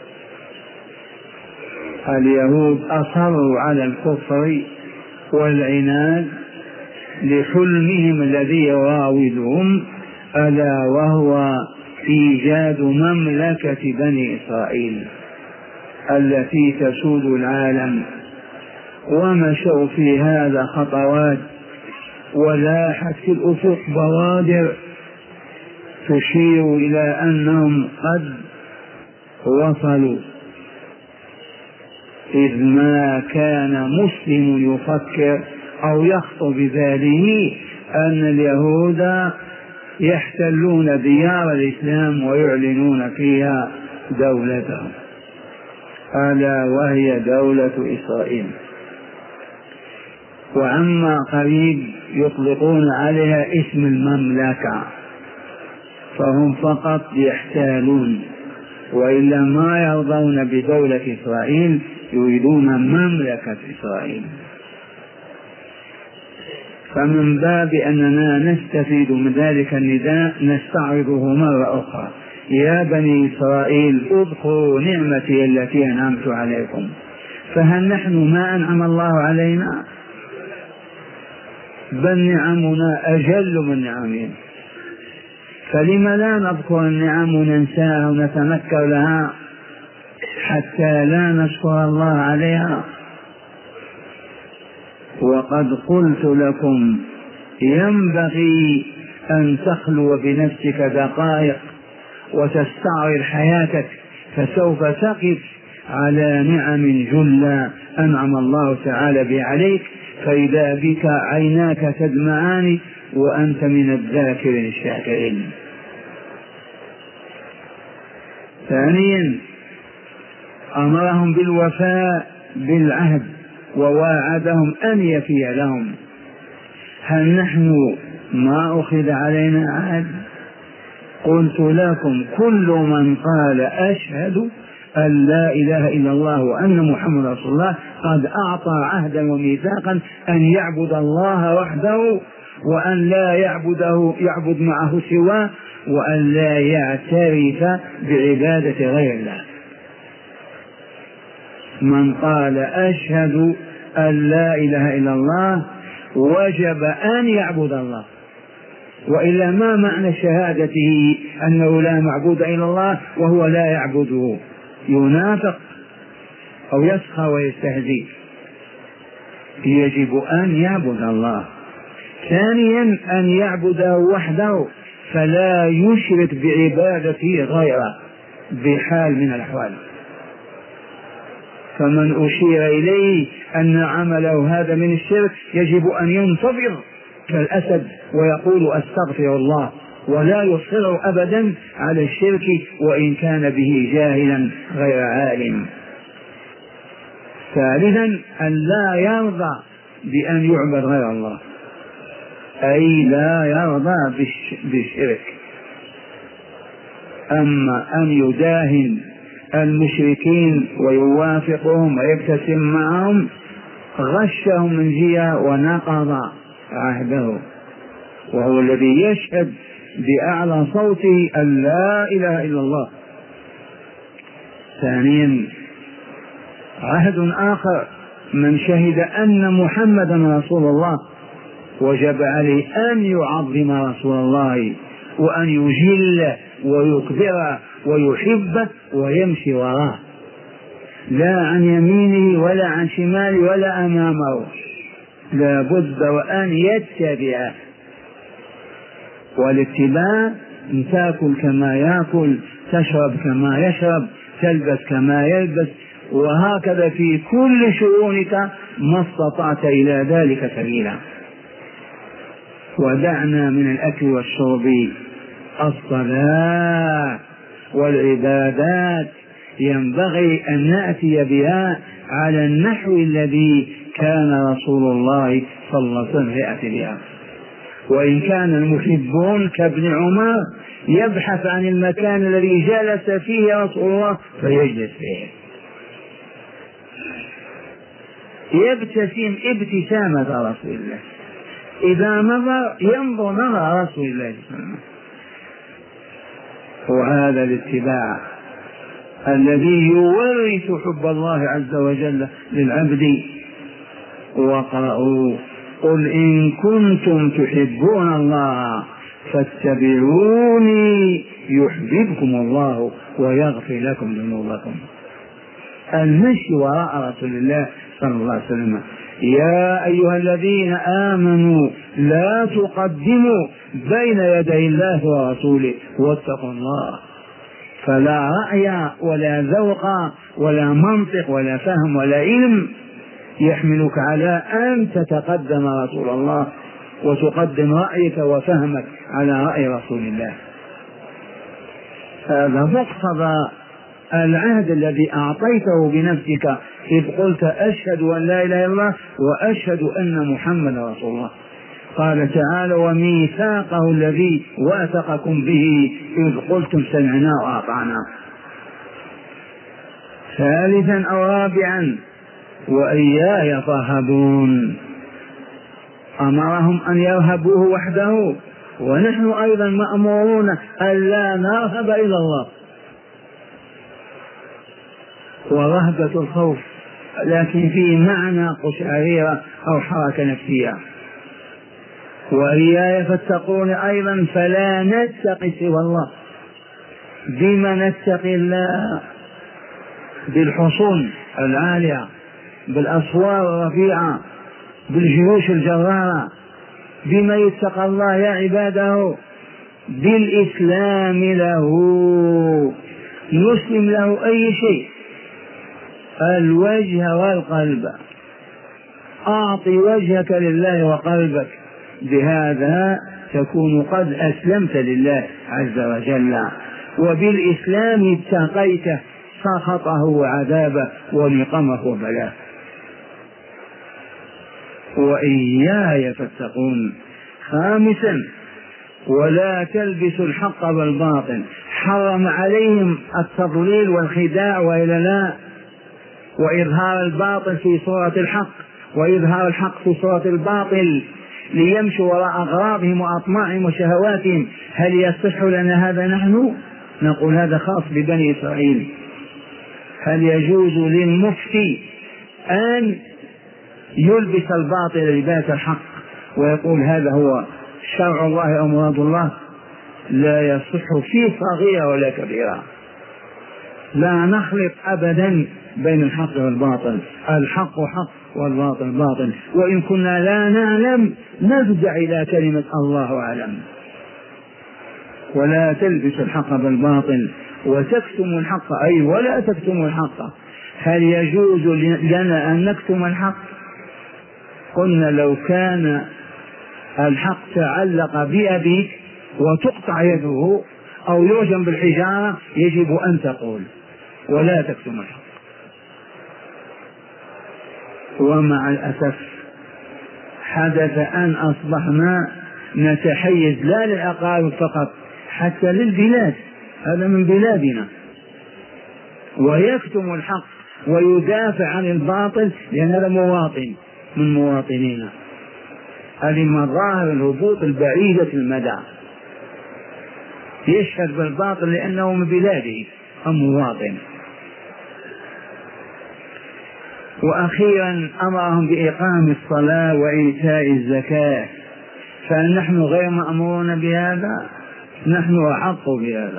اليهود أصروا على الكفر والعناد لحلمهم الذي يراودهم، ألا وهو إيجاد مملكة بني إسرائيل التي تسود العالم. ومشوا في هذا خطوات، ولاحت في الأفق بوادر تشير إلى أنهم قد وصلوا، إذ ما كان مسلم يفكر أو يخطر بباله أن اليهود يحتلون ديار الإسلام ويعلنون فيها دولتهم، ألا وهي دولة إسرائيل. وعما قريب يطلقون عليها اسم المملكة، فهم فقط يحتالون، وإلا ما يرضون بدولة إسرائيل، يريدون مملكة إسرائيل. فمن باب أننا نستفيد من ذلك النداء نستعرضه مرة أخرى. يا بني إسرائيل اذكروا نعمتي التي أنعمت عليكم. فهل نحن ما أنعم الله علينا؟ بل نعمنا أجل من نعمه، فلم لا نذكر النعم وننساها ونتنكر لها حتى لا نشكر الله عليها؟ وقد قلت لكم ينبغي أن تخلو بنفسك دقائق وتستعرض حياتك، فسوف تقف على نعم جلة أنعم الله تعالى بها عليك، فإذا بك عيناك تدمعان وأنت من الذاكرين الشاكرين. ثانيا أمرهم بالوفاء بالعهد وواعدهم أن يفي لهم. هل نحن ما أخذ علينا عهد؟ قلت لكم كل من قال أشهد أن لا إله إلا الله وأن محمد رسول الله قد أعطى عهدا وميثاقا أن يعبد الله وحده، وأن لا يعبده يعبد معه سواه، وأن لا يعترف بعبادة غير الله. من قال أشهد أن لا إله إلا الله وجب أن يعبد الله، وإلا ما معنى شهادته أنه لا معبود إلا الله وهو لا يعبده؟ ينافق أو يسخر ويستهزئ، يجب أن يعبد الله. ثانيا أن يعبده وحده فلا يشرك بعبادته غيره بحال من الأحوال. فمن أشير إليه أن عمله هذا من الشرك يجب أن ينتظر كالأسد ويقول أستغفر الله، ولا يصر أبدا على الشرك وإن كان به جاهلا غير عالم. ثالثا أن لا يرضى بأن يعبد غير الله، أي لا يرضى بالشرك. أما أن يداهن المشركين ويوافقهم ويبتسم معهم غشهم من جهة ونقض عهده، وهو الذي يشهد بأعلى صوته أن لا إله إلا الله. ثانيا عهد آخر، من شهد أن محمدا رسول الله وجب عليه أن يعظم رسول الله وأن يجل ويكبر ويحبه ويمشي وراه، لا عن يمينه ولا عن شماله ولا أمامه، لا بد وأن يتبعه. والاتباع أن تأكل كما يأكل، تشرب كما يشرب، تلبس كما يلبس، وهكذا في كل شؤونك ما استطعت إلى ذلك سبيلا. ودعنا من الأكل والشرب، الصلاة والعبادات ينبغي أن نأتي بها على النحو الذي كان رسول الله صلى الله عليه وسلم يأتي بها. وإن كان المحبون كابن عمر يبحث عن المكان الذي جلس فيه رسول الله فيجلس فيه، يبتسم ابتسامة رسول الله، إذا نظر ينظر نظر رسول الله صلى الله عليه وسلم. وهذا الاتباع الذي يورث حب الله عز وجل للعبد. وقرأوا قل إن كنتم تحبون الله فاتبعوني يحببكم الله ويغفر لكم ذنوبكم. المشي وراء رسول الله صلى الله عليه وسلم. يا أيها الذين آمنوا لا تقدموا بين يدي الله ورسوله واتقوا الله. فلا رأي ولا ذوق ولا منطق ولا فهم ولا علم يحملك على أن تتقدم رسول الله وتقدم رأيك وفهمك على رأي رسول الله. هذا مقتضى العهد الذي أعطيته بنفسك إذ قلت أشهد أن لا إله إلا الله وأشهد أن محمد رسول الله. قال تعالى وميثاقه الذي واثقكم به إذ قلتم سمعنا وأطعنا. ثالثا أو رابعا وإياي فارهبون، أمرهم أن يرهبوه وحده، ونحن أيضا مأمورون أن لا نرهب إلا الله. ورهبة الخوف لكن في معنى قشعريرة أو حركة نفسية. وإياي فاتقون أيضا فلا نتقي سوى الله. بما نتقي الله؟ بالحصون العالية، بالأسوار الرفيعة، بالجيوش الجرارة. بما يتقى الله يا عباده؟ بالإسلام له، نسلم له أي شيء، الوجه والقلب. أعطي وجهك لله وقلبك، بهذا تكون قد أسلمت لله عز وجل. وبالإسلام اتقيته سخطه وعذابه ونقمه وبلاه. وإياي فاتقون. خامسا ولا تلبسوا الحق بالباطل، حرم عليهم التضليل والخداع وإلا لا، وإظهار الباطل في صورة الحق وإظهار الحق في صورة الباطل ليمشوا وراء أغراضهم وأطماعهم وشهواتهم. هل يصح لنا هذا نحن؟ نقول هذا خاص ببني إسرائيل. هل يجوز للمفتي أن يلبس الباطل لباس الحق ويقول هذا هو شرع الله أو مراد الله؟ لا يصح في صغيرة ولا كبيرة. لا نخلط أبدا بين الحق والباطل، الحق حق والباطل باطل، وإن كنا لا نعلم نرجع إلى كلمة الله أعلم. ولا تلبسوا الحق بالباطل وتكتموا الحق، أي ولا تكتموا الحق. هل يجوز لنا أن نكتم الحق؟ قلنا لو كان الحق تعلق بأبيك وتقطع يده أو يرجم بالحجارة يجب أن تقول ولا تكتم الحق. ومع الأسف حدث أن أصبحنا نتحيز لا للأقارب فقط حتى للبلاد، هذا من بلادنا، ويكتم الحق ويدافع عن الباطل لأن هذا مواطن من مواطنينا. هذه مظاهر الهبوط البعيدة المدى، يشهد بالباطل لأنه من بلاده أم مواطن. وأخيرا أمرهم بإقام الصلاة وإيتاء الزكاة، فنحن غير مأمورون بهذا؟ نحن أحق بهذا.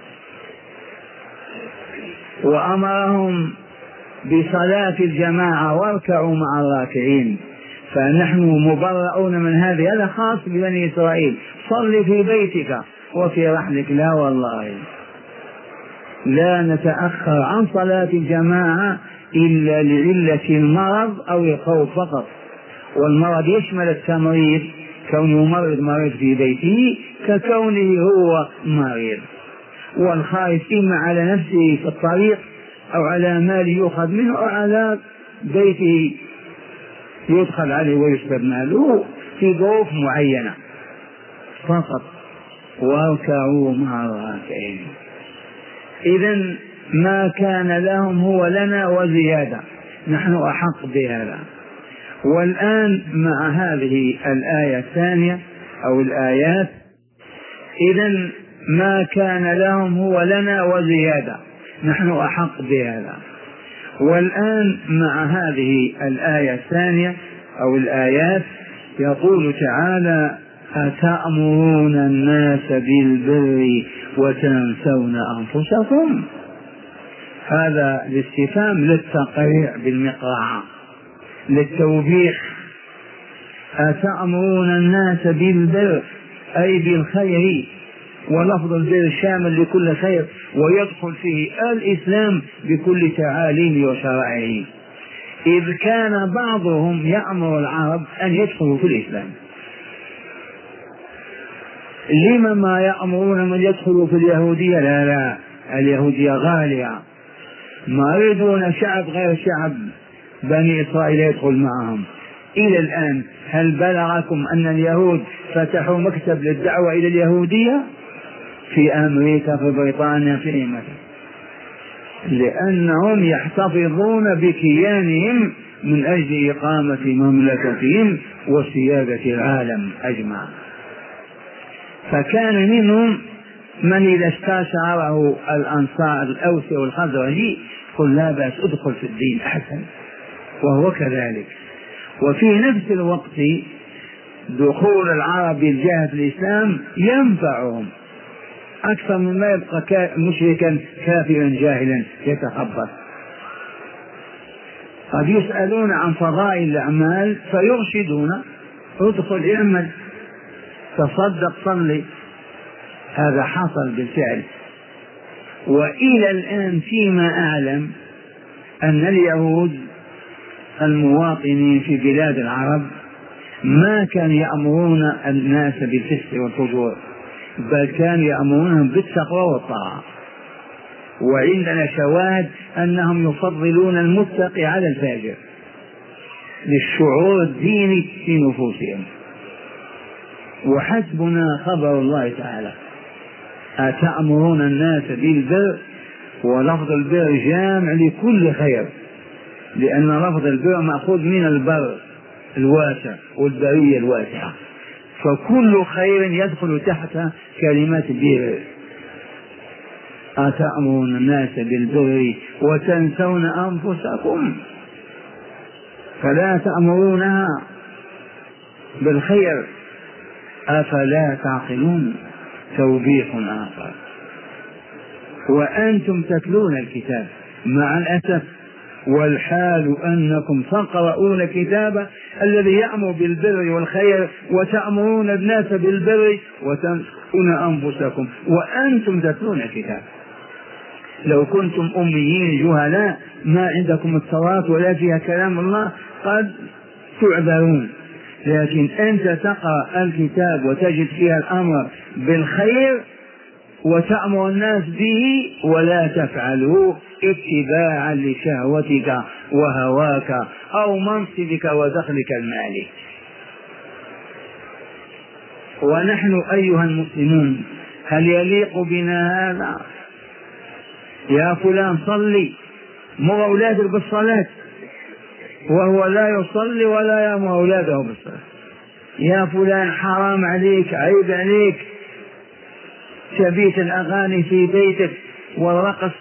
وأمرهم بصلاة الجماعة واركعوا مع الراكعين، فنحن مبرؤون من هذه، هذا خاص ببني إسرائيل. صل في بيتك وفي رحلك، لا والله لا نتأخر عن صلاة الجماعة إلا لعلة المرض أو الخوف فقط. والمرض يشمل التمريض، كونه مرض مريض في بيته ككونه هو مريض، والخائف إما على نفسه في الطريق أو على مال يؤخذ منه أو على بيته يدخل عليه ويسلب ماله في ظروف معينة فقط. واركعوا مع الراكعين. إذن ما كان لهم هو لنا وزيادة، نحن أحق بهذا. والآن مع هذه الآية الثانية أو الآيات، إذن ما كان لهم هو لنا وزيادة، نحن أحق بهذا. والآن مع هذه الآية الثانية أو الآيات يقول تعالى: أتأمرون الناس بالبر وتنسون أنفسكم. هذا الاستفهام للتقريع بالمقراع، للتوبيخ. أتأمرون الناس بالبر أي بالخير، ولفظ البر شامل لكل خير ويدخل فيه الإسلام بكل تعاليم وشرائعه، إذ كان بعضهم يأمر العرب أن يدخلوا في الإسلام. لما ما يأمرون من يدخلوا في اليهودية؟ لا لا، اليهودية غالية، ما يريدون شعب غير شعب بني إسرائيل يدخل معهم. إلى الآن هل بلغكم أن اليهود فتحوا مكتب للدعوة إلى اليهودية في أمريكا، في بريطانيا، في أي مكان؟ لأنهم يحتفظون بكيانهم من أجل إقامة مملكتهم وسيادة العالم أجمع. فكان منهم من إذا استشعره الأنصار الأوس والخزرج قل لا بأس ادخل في الدين أحسن، وهو كذلك. وفي نفس الوقت دخول العرب بالجهة الإسلام ينفعهم أكثر مما يبقى مشركا كافرا جاهلا يتخبط. قد يسألون عن فضائل الأعمال فيرشدون: ادخل اعمل، تصدق، صلي. هذا حصل بالفعل. وإلى الآن فيما أعلم أن اليهود المواطنين في بلاد العرب ما كانوا يأمرون الناس بالفسق والفجور، بل كانوا يأمرونهم بالتقوى والطاعة. وعندنا شواهد أنهم يفضلون المتقي على الفاجر للشعور الديني في نفوسهم. وحسبنا خبر الله تعالى: أتأمرون الناس بالبر، ولفظ البر جامع لكل خير، لأن لفظ البر مأخوذ من البر الواسع والبرية الواسعة، فكل خير يدخل تحت كلمة بر. أتأمرون الناس بالبر وتنسون أنفسكم، فلا تأمرونها بالخير، أفلا تعقلون؟ توبيخ آخر. وأنتم تتلون الكتاب مع الأسف، والحال أنكم تقرؤون الكتاب الذي يأمر بالبر والخير وتأمرون الناس بالبر وتنسون أنفسكم وأنتم تتلون الكتاب. لو كنتم أميين جهلاء ما عندكم التوراة ولا فيها كلام الله قد تعذرون، لكن أنت تقرأ الكتاب وتجد فيها الأمر بالخير وتأمر الناس به ولا تفعله اتباعا لشهوتك وهواك أو منصبك ودخلك المالي. ونحن أيها المسلمون هل يليق بنا هذا؟ يا فلان صلي، مر أولادك بالصلاة وهو لا يصلي ولا يأمر أولاده بالصلاة. يا فلان حرام عليك، عيب عليك تبيت الأغاني في بيتك والرقص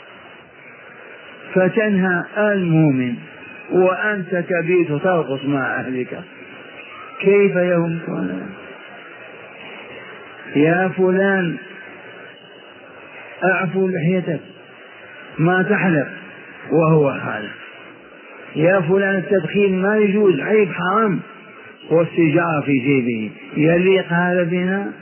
فتنهى المؤمن وأنت تبيت ترقص مع أهلك، كيف يهمك؟ يا فلان أعفو لحيتك ما تحلق وهو حالق. يا فلان التدخين ما يجوز، عيب حرام، والسجارة في جيبه، يليق هذا بنا؟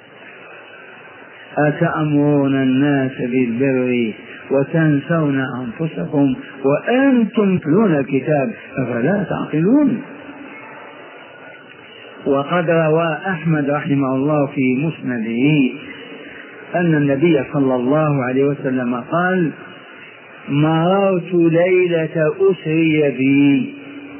أتأمرون الناس بالبر وتنسون أنفسكم وأنتم تتلون الكتاب أفلا تعقلون؟ وقد روى أحمد رحمه الله في مسنده أن النبي صلى الله عليه وسلم قال: مررت ليلة أسري بي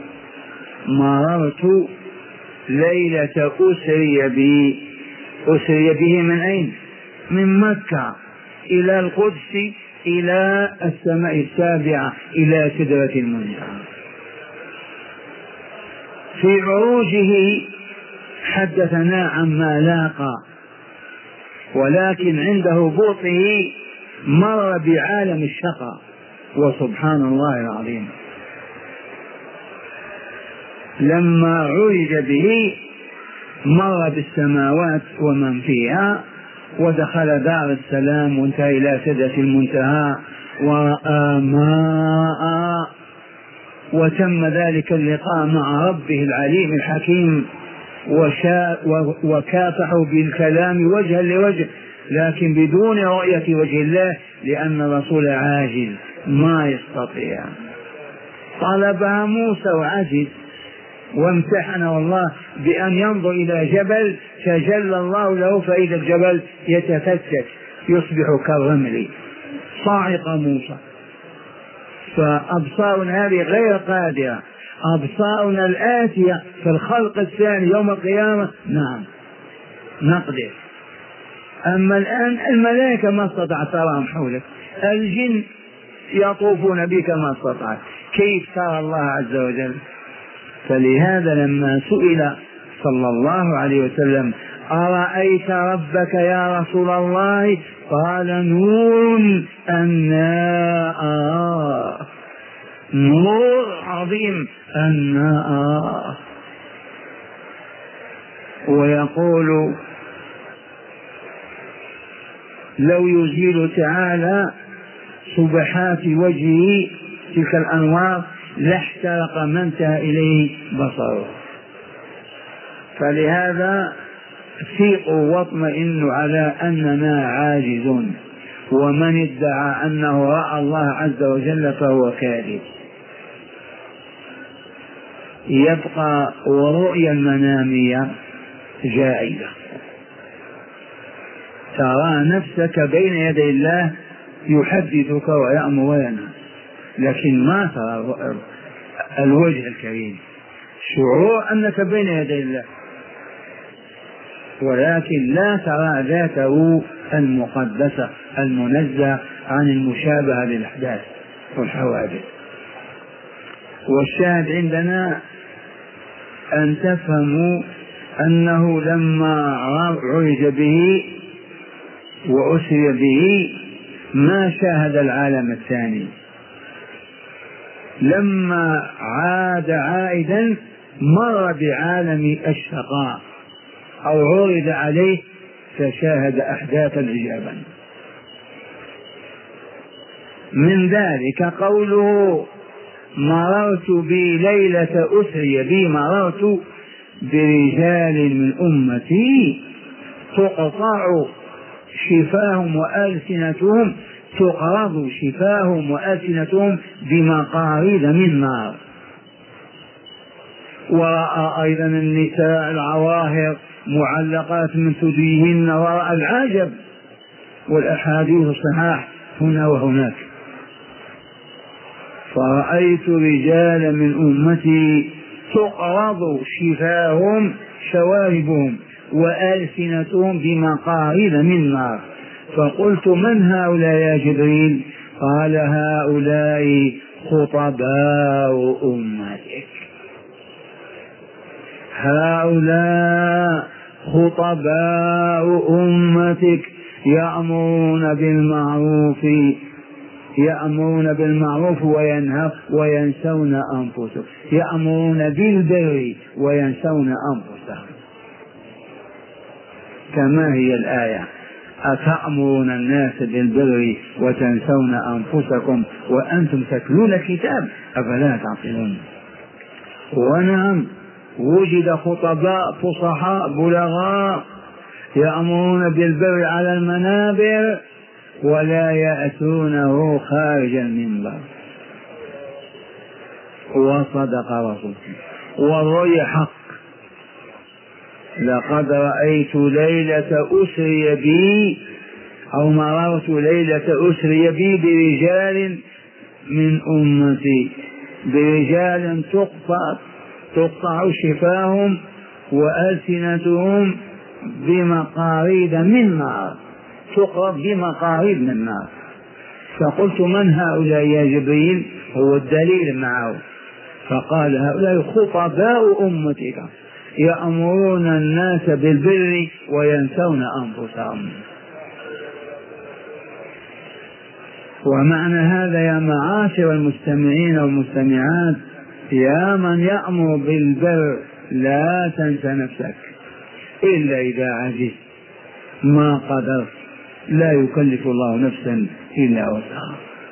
مررت ليلة أسري بي أسري به من أين؟ من مكة إلى القدس إلى السماء السابعة إلى سدرة المنتهى. في عروجه حدثنا عما لاقى، ولكن عند هبوطه مر بعالم الشقاء، وسبحان الله العظيم لما عرج به مر بالسماوات ومن فيها ودخل دار السلام وانتهى إلى سدرة المنتهى ورأى ماء، وتم ذلك اللقاء مع ربه العليم الحكيم وكافحوا بالكلام وجها لوجه، لكن بدون رؤية وجه الله لأن الرسول عاجز ما يستطيع. طلبها موسى وعجز وامتحن الله بأن ينظر إلى جبل تجلى الله له فإذا الجبل يتفتت يصبح كالرمل، صاعق موسى. فأبصارنا هذه غير قادرة، أبصارنا الآتية في الخلق الثاني يوم القيامة نعم نقدر. أما الآن الملائكة ما استطعت تراهم حولك، الجن يطوفون بك ما استطعت، كيف ترى الله عز وجل؟ فلهذا لما سئل صلى الله عليه وسلم: أرأيت ربك يا رسول الله؟ قال: نور أنا أراه، نور عظيم أنا أراه. ويقول: لو يزيل تعالى سبحات وجهه تلك الأنوار لاحترق ما انتهى إليه بصره. فلهذا ثيقوا واطمئنوا على أننا عاجزون، ومن ادعى أنه رأى الله عز وجل فهو كاذب. يبقى ورؤيا المنامية جائزة، ترى نفسك بين يدي الله يحدثك ويأمر وينهى، لكن ما ترى الوجه الكريم، شعور أنك بين يدي الله، ولكن لا ترى ذاته المقدسة المنزه عن المشابهة للأحداث والحوادث. والشاهد عندنا أن تفهموا أنه لما عرج به وأسري به ما شاهد العالم الثاني، لما عاد عائدا مر بعالم الشقاء أو عرض عليه فشاهد أحداثا عجابا. من ذلك قوله مررت بي ليلة أسري بي مررت برجال من أمتي تقطع شفاهم وألسنتهم تقرض شفاهم وألسنتهم بمقاريض من نار. ورأى أيضا النساء العواهر معلقات من ثديهن ورأى العجب والأحاديث الصحاح هنا وهناك. فرأيت رجالا من أمتي تقرض شفاهم شواربهم وألسنتهم بمقاريض من نار. فقلت من هؤلاء يا جبريل؟ قال هؤلاء خطباء أمتك، هؤلاء خطباء أمتك يأمرون بالمعروف يأمرون بالمعروف وينهون وينسون أنفسهم، يأمرون بالبر وينسون أنفسهم. كما هي الآية: أتأمرون الناس بالبر وتنسون أنفسكم وأنتم تتلون الكتاب أفلا تعقلون. ونعم وجد خطباء فصحاء بلغاء يأمرون بالبر على المنابر ولا يأتونه خارج المنبر. وصدق رسول والرؤيا حق. لقد رأيت ليلة أسري بي أو مررت ليلة أسري بي برجال من أمتي، برجال تقطع تقطع شفاهم وألسنتهم بمقاريض من نار، تقرض بمقاريض من نار. فقلت من هؤلاء يا جبريل؟ هو الدليل معه. فقال هؤلاء خطباء أمتك يأمرون الناس بالبر وينسون أنفسهم. ومعنى هذا يا معاشر المستمعين والمستمعات، يا من يأمر بالبر لا تنسى نفسك إلا إذا عجزت، ما قدرت، لا يكلف الله نفسا إلا وسعها.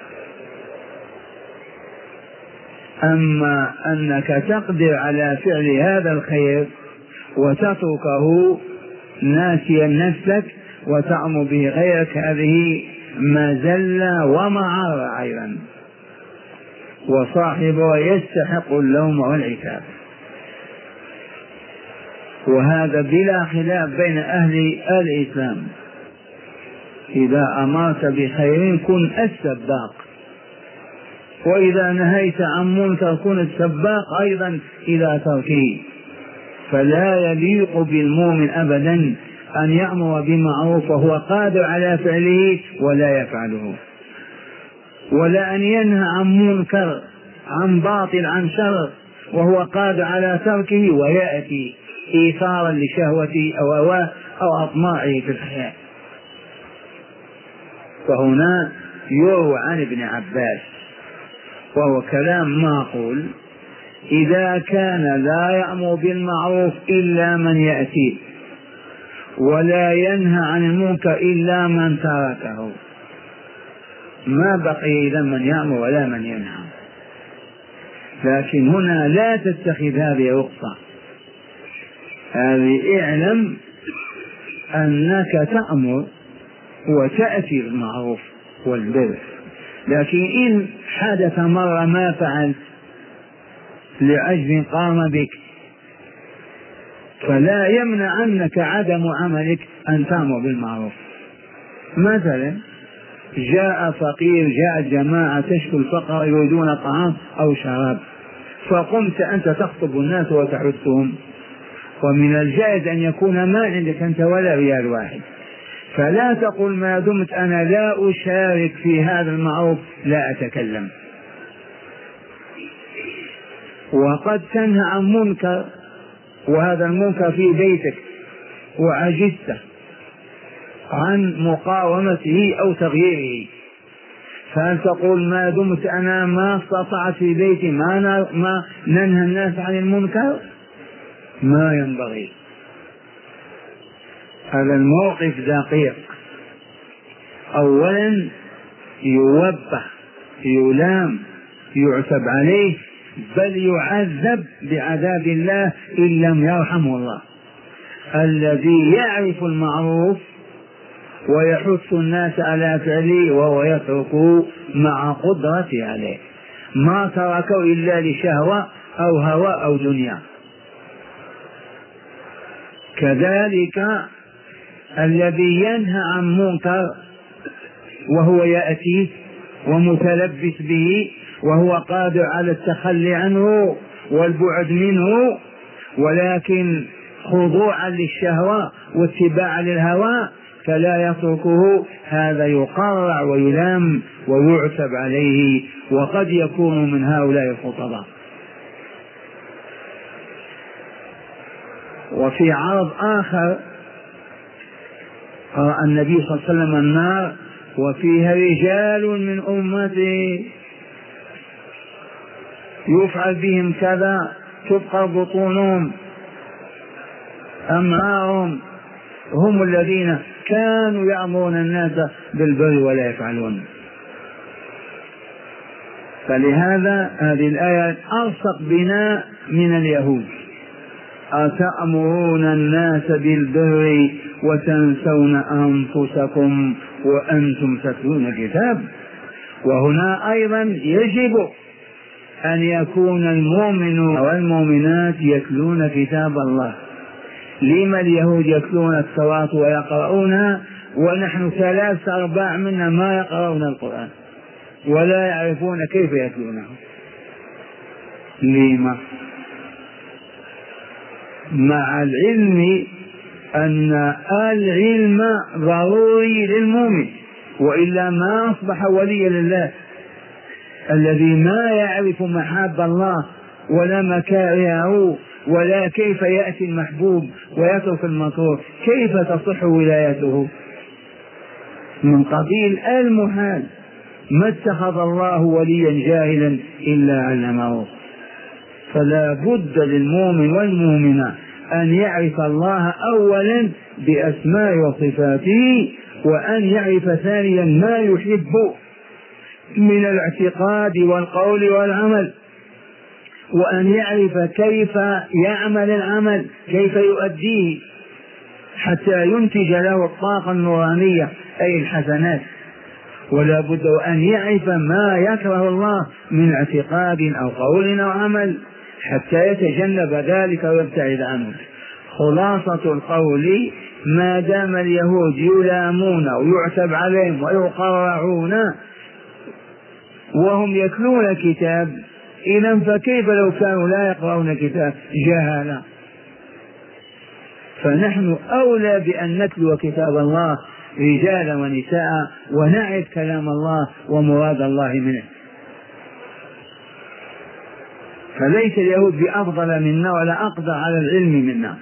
أما أنك تقدر على فعل هذا الخير وتتركه ناسيا نفسك وتأمر به غيرك، هذه مزلة ومعارة أيضا، وصاحبه يستحق اللوم والعتاب. وهذا بلا خلاف بين أهل الإسلام. إذا أمرت بخير كن السباق، وإذا نهيت عن منكر كن السباق أيضا إلى تركه. فلا يليق بالمؤمن أبدا أن يأمر بمعروف وهو قادر على فعله ولا يفعله، ولا أن ينهى عن منكر عن باطل عن شر وهو قادر على تركه ويأتي إيثارا لشهوته أو هواه أو أطماعه في الحياة. فهنا يروى عن ابن عباس وهو كلام معقول: إذا كان لا يأمر بالمعروف إلا من يأتي ولا ينهى عن المنكر إلا من تركه، ما بقي إذا من يأمر ولا من ينهى. لكن هنا لا تتخذ هذه رخصة، هذه اعلم أنك تأمر وتأتي بالمعروف والبر، لكن إن حدث مرة ما فعلت لعجز قام بك فلا يمنع عنك عدم عملك أن تأمر بالمعروف. مثلا جاء فقير، جاء جماعة تشكو الفقر يريدون طعام أو شراب، فقمت أنت تخطب الناس وتحثهم، ومن الجائز أن يكون ما عندك أنت ولا ريال واحد، فلا تقل ما دمت أنا لا أشارك في هذا المعروف لا أتكلم. وقد تنهى عن منكر وهذا المنكر في بيتك وعجزت عن مقاومته أو تغييره، فأن تقول ما دمت أنا ما استطعت في بيتي ما, ما ننهى الناس عن المنكر؟ ما ينبغي. هذا الموقف دقيق. أولا يوبخ يلام يعتب عليه، بل يعذب بعذاب الله إن لم يرحمه الله. الذي يعرف المعروف ويحث الناس على فعله وهو يتركه مع قدرته عليه، ما تركه إلا لشهوة أو هوى أو دنيا. كذلك الذي ينهى عن منكر وهو يأتيه ومتلبس به وهو قادر على التخلي عنه والبعد منه، ولكن خضوعا للشهوة واتباعا للهوى فلا يتركه، هذا يقرع ويلام ويعتب عليه، وقد يكون من هؤلاء الخطباء. وفي عرض آخر قرأ النبي صلى الله عليه وسلم النار وفيها رجال من أمته يفعل بهم كذا، تبقى بطونهم أمعاهم، هم الذين كانوا يأمرون الناس بالبر ولا يفعلون. فلهذا هذه الآية ألصق بنا من اليهود: أتأمرون الناس بالبر وتنسون أنفسكم وأنتم تتلون الكتاب. وهنا أيضا يجب أن يكون المؤمن والمؤمنات يتلون كتاب الله. لما اليهود يتلون التوراة ويقرؤونها ونحن ثلاث أرباع منا ما يقرؤون القرآن ولا يعرفون كيف يتلونه؟ لما؟ مع العلم أن العلم ضروري للمؤمن، وإلا ما أصبح وليا لله. الذي ما يعرف محاب الله ولا مكارهه ولا كيف يأتي المحبوب ويترك المكروه، كيف تصح ولايته؟ من قبيل المحال. ما اتخذ الله وليا جاهلا إلا علمه. فلا بد للمؤمن والمؤمنة أن يعرف الله أولا بأسماء وصفاته، وأن يعرف ثانيا ما يحب من الاعتقاد والقول والعمل، وأن يعرف كيف يعمل العمل، كيف يؤديه حتى ينتج له الطاقة النورانية أي الحسنات. ولا بد أن يعرف ما يكره الله من اعتقاد أو قول أو عمل حتى يتجنب ذلك ويبتعد عنه. خلاصة القول: ما دام اليهود يلامون ويعتب عليهم ويقرعون وهم يتلون كتاب، إذن فكيف لو كانوا لا يقرؤون كتاب جهالا؟ فنحن أولى بأن نتلو كتاب الله رجالا ونساء ونعرف كلام الله ومراد الله منه. فليس اليهود بأفضل منا ولا أقدر على العلم منا.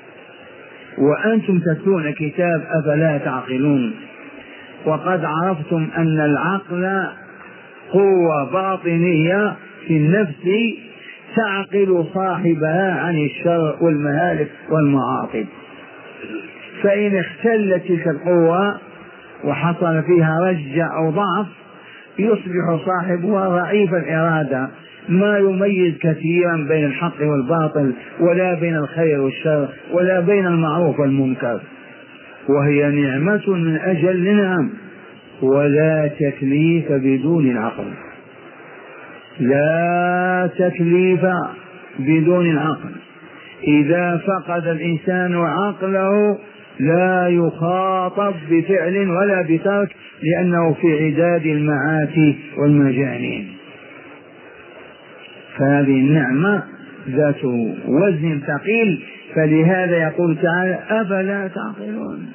وأنتم تتلون كتاب أفلا تعقلون؟ وقد عرفتم أن العقل قوة باطنية في النفس تعقل صاحبها عن الشر والمهالك والمعاصي. فإن اختلت تلك القوة وحصل فيها رجة أو ضعف يصبح صاحبها ضعيف الإرادة، ما يميز كثيرا بين الحق والباطل، ولا بين الخير والشر، ولا بين المعروف والمنكر. وهي نعمة من أجل النعم، ولا تكليف بدون العقل. لا تكليف بدون العقل. إذا فقد الإنسان عقله لا يخاطب بفعل ولا بترك، لأنه في عداد المعاتي والمجانين. فهذه النعمة ذات وزن ثقيل، فلهذا يقول تعالى: أفلا تعقلون؟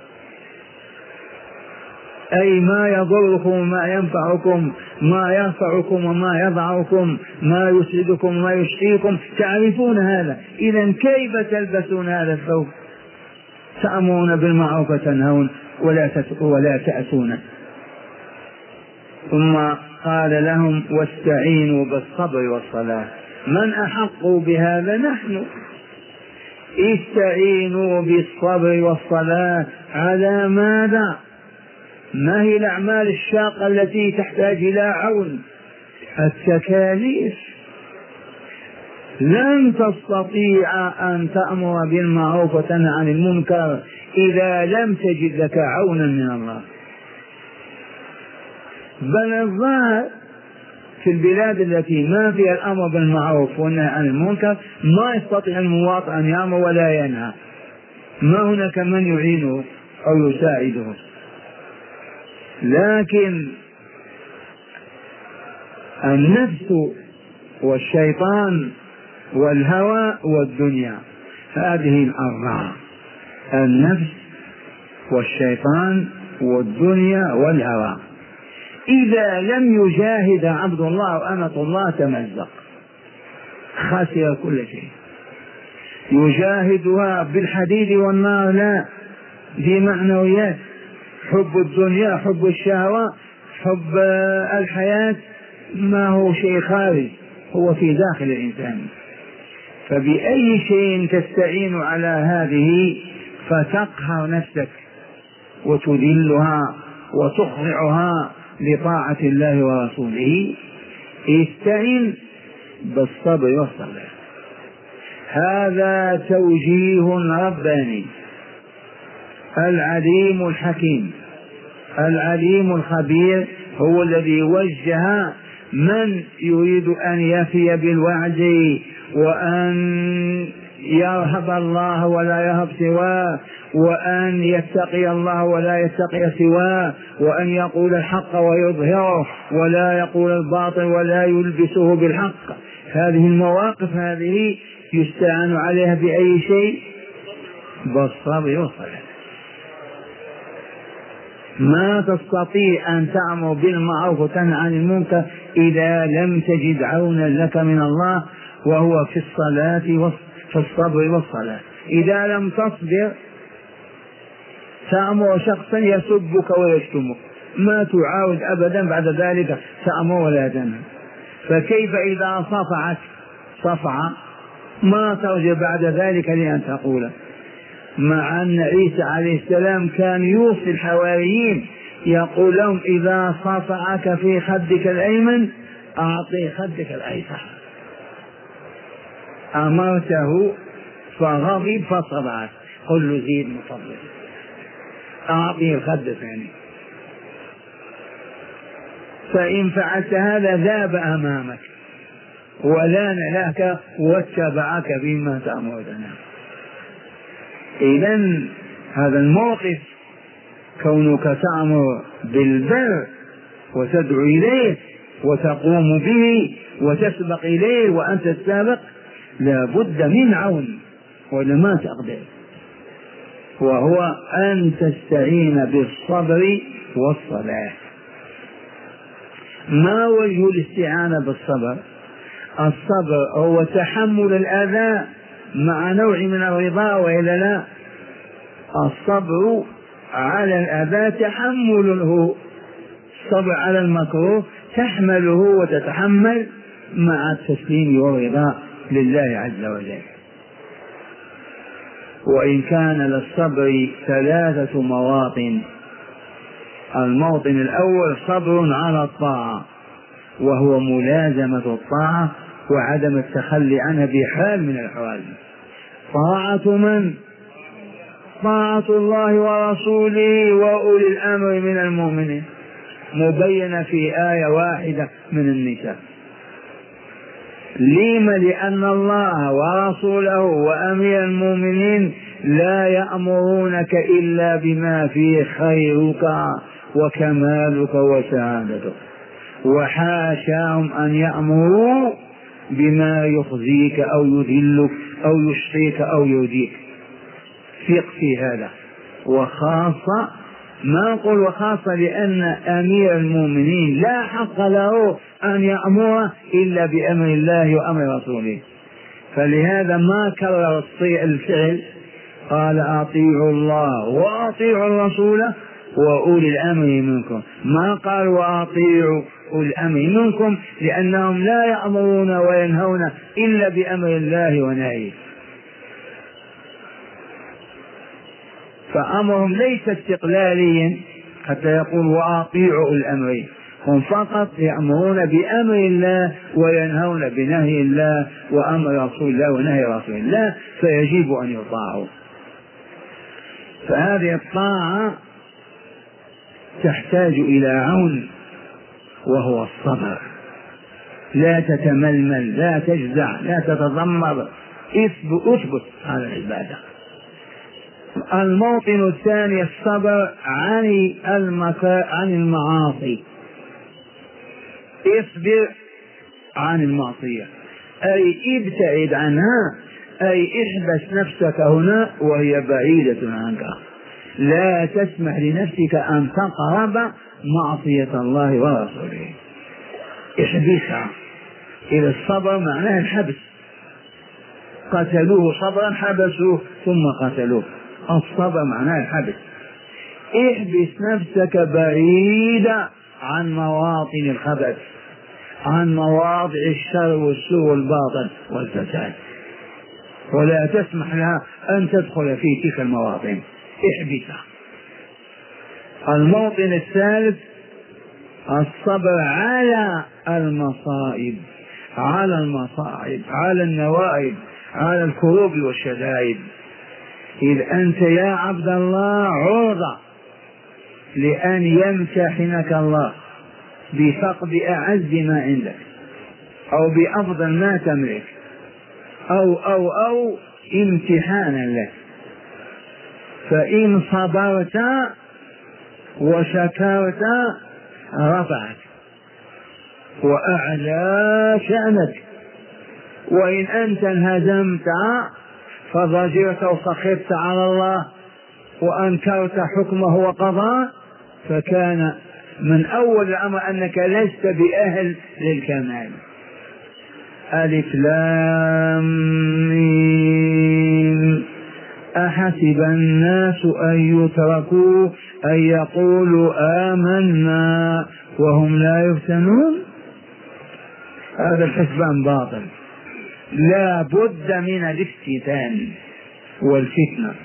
أي ما يضركم وما ينفعكم، ما يرفعكم وما يضعكم، ما يسعدكم وما يشقيكم، تعرفون هذا. إذن كيف تلبسون هذا الثوب؟ تأمرون بالمعروف وتنهون ولا ولا تأتون. ثم قال لهم: واستعينوا بالصبر والصلاة. من أحق بهذا؟ نحن. استعينوا بالصبر والصلاة على ماذا؟ ما هي الأعمال الشاقة التي تحتاج إلى عون؟ التكاليف. لن تستطيع أن تأمر بالمعروف وتنهى عن المنكر إذا لم تجد لك عونا من الله. بل الظاهر في البلاد التي ما فيها الأمر بالمعروف والنهي عن المنكر ما يستطيع المواطن أن يأمر ولا ينهى، ما هناك من يعينه أو يساعده. لكن النفس والشيطان والهوى والدنيا، هذه الأربعة: النفس والشيطان والدنيا والهوى، إذا لم يجاهد عبد الله وأمة الله تمزق، خسر كل شيء. يجاهدها بالحديد والنار لا، دي معنويات. حب الدنيا، حب الشهوة، حب الحياة ما هو شيء خارج، هو في داخل الإنسان. فبأي شيء تستعين على هذه فتقهر نفسك وتذلها وتخضعها لطاعة الله ورسوله. استعن بالصبر والصلاة. هذا توجيه رباني. العليم الحكيم العليم الخبير هو الذي وجه من يريد أن يفي بالوعد وأن يرهب الله ولا يرهب سواه، وأن يتقي الله ولا يتقي سواه، وأن يقول الحق ويظهره ولا يقول الباطل ولا يلبسه بالحق. هذه المواقف هذه يستعان عليها بأي شيء؟ بالصبر والصلاة. ما تستطيع أن تأمر بالمعروف وتنهى عن المنكر إذا لم تجد عونا لك من الله، وهو في الصلاة في الصبر والصلاة. إذا لم تصبر تأمر شخصا يسبك ويشتمك، ما تعاود أبدا بعد ذلك تأمر ولا تنهى. فكيف إذا صفعت صفعة ما ترجع بعد ذلك لأن تقول؟ مع أن عيسى عليه السلام كان يوصي الحواريين يقول لهم: إذا صفعك في خدك الأيمن أعطي خدك الأيسر. أمرته فغضب فصبعت، قل له زيد من فضلك، أعطي الخد الثاني. فإن فعلت هذا ذاب أمامك ولان لك واتبعك بما تأمرنا. إذن هذا الموقف، كونك تأمر بالبر وتدعو إليه وتقوم به وتسبق إليه وأنت السابق، لا بد من عون ولما تقدر، وهو أن تستعين بالصبر والصلاة. ما وجه الاستعانة بالصبر؟ الصبر هو تحمل الأذى مع نوع من الرضا، وإلا لا؟ الصبر على الأذى تحمله، الصبر على المكروه تحمله وتتحمل مع التسليم والرضا لله عز وجل. وإن كان للصبر ثلاثة مواطن: الموطن الأول صبر على الطاعة، وهو ملازمة الطاعة وعدم التخلي عنها بحال من الأحوال. طاعة من؟ طاعة الله ورسوله وأولي الأمر من المؤمنين، مبينة في آية واحدة من النساء. لما؟ لأن الله ورسوله وأمير المؤمنين لا يأمرونك إلا بما فيه خيرك وكمالك وسعادتك، وحاشاهم أن يأمروا بما يخزيك أو يذلك أو يشقيك أو يؤذيك. ثق في هذا. وخاصة، ما نقول وخاصة، لأن أمير المؤمنين لا حق له أن يأمر إلا بأمر الله وأمر رسوله. فلهذا ما كرر الفعل، قال: أطيعوا الله وأطيعوا الرسول وأولي الأمر منكم. ما قال وأطيعوا أولي الأمر منكم، لأنهم لا يأمرون وينهون إلا بأمر الله ونهيه. فأمرهم ليس استقلاليا حتى يقول وأطيعوا الأمر، هم فقط يأمرون بأمر الله وينهون بنهي الله، وأمر رسول الله ونهي رسول الله، فيجب أن يطاعوا. فهذه الطاعة تحتاج إلى عون وهو الصبر، لا تتململ، لا تجزع، لا تتذمر، اثبت على العبادة. الموطن الثاني الصبر عن عن المعاصي، اصبر عن المعصية، أي ابتعد عنها، أي احبس نفسك هنا وهي بعيدة عنك، لا تسمح لنفسك أن تقرب معصية الله ورسوله، احبسها. إذا الصبر معناه الحبس، قتلوه صبرا حبسوه ثم قتلوه، الصبر معناه الحبس. احبس نفسك بعيدة عن مواطن الخبث، عن مواضع الشر والسوء والباطل والفساد، ولا تسمح لها أن تدخل في تلك المواطن، احبسها. الموطن الثالث الصبر على المصائب، على المصائب، على النوائب، على الكروب والشدائد. إذ أنت يا عبد الله عرضة لأن يمتحنك الله بفقد أعز ما عندك أو بأفضل ما تملك أو أو أو امتحانا لك، فإن صبرت وشكرت رفعك وأعلى شأنك، وإن أنت انهزمت فضجرت وسخطت على الله وأنكرت حكمه وقضاء، فكان من أول الأمر أنك لست بأهل للكمال. ألف لام ميم أحسب الناس أن يتركوا أن يقولوا آمنا وهم لا يفتنون. هذا الحسبان باطل، لا بد من الافتتان والفتنة.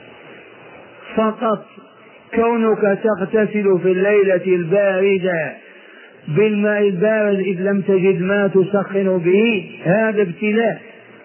فقط كونك تغتسل في الليلة الباردة بالماء البارد إذ لم تجد ما تسخن به هذا ابتلاء.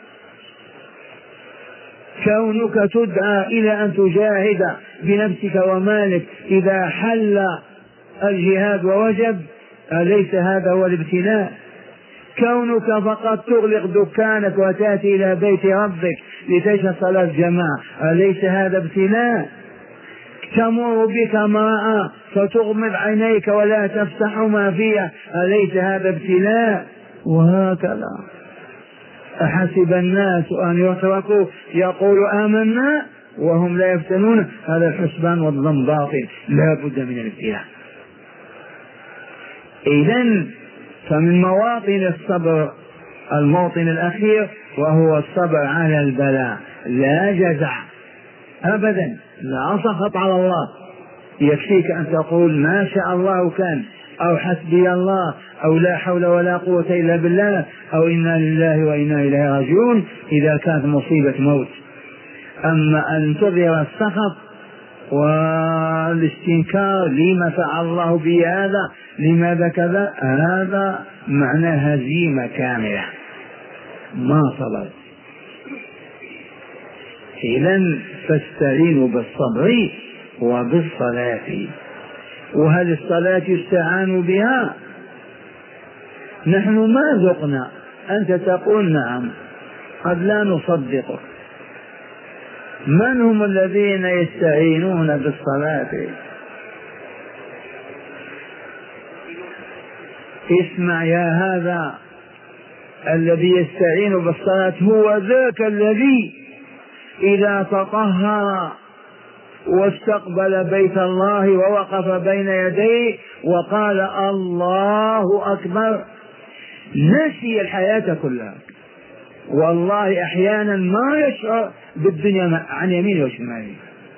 كونك تدعى إلى أن تجاهد بنفسك ومالك إذا حل الجهاد ووجب أليس هذا هو الابتلاء؟ كونك فقط تغلق دكانك وتأتي إلى بيت ربك لتشهد صلاة جماعة أليس هذا ابتلاء؟ تمر بك امرأة فتغمض عينيك ولا تفتح ما فيها أليس هذا ابتلاء؟ وهكذا. أحسب الناس أن يتركوا يقولوا آمنا وهم لا يفتنون، هذا الحسبان والظن باطل، لا بد من الابتلاء. إذن فمن مواطن الصبر الموطن الأخير وهو الصبر على البلاء، لا جزع أبدا، لا سخط على الله، يكفيك أن تقول ما شاء الله كان، أو حسبي الله، أو لا حول ولا قوة إلا بالله، أو إنا لله وإنا إليه راجعون إذا كانت مصيبة موت. أما أن تظهر السخط والاستنكار لما فعل الله بي هذا، لماذا كذا، هذا معنى هزيمة كاملة، ما صبرت. إذن فاستعينوا بالصبر وبالصلاة. وهل الصلاة يستعان بها؟ نحن ما ذقنا، أنت تقول نعم، قد لا نصدقك. من هم الذين يستعينون بالصلاة؟ اسمع يا هذا، الذي يستعين بالصلاة هو ذاك الذي إذا تطهر واستقبل بيت الله ووقف بين يديه وقال الله أكبر نسي الحياة كلها. والله أحيانا ما يشعر بالدنيا عن يمينه وشماله،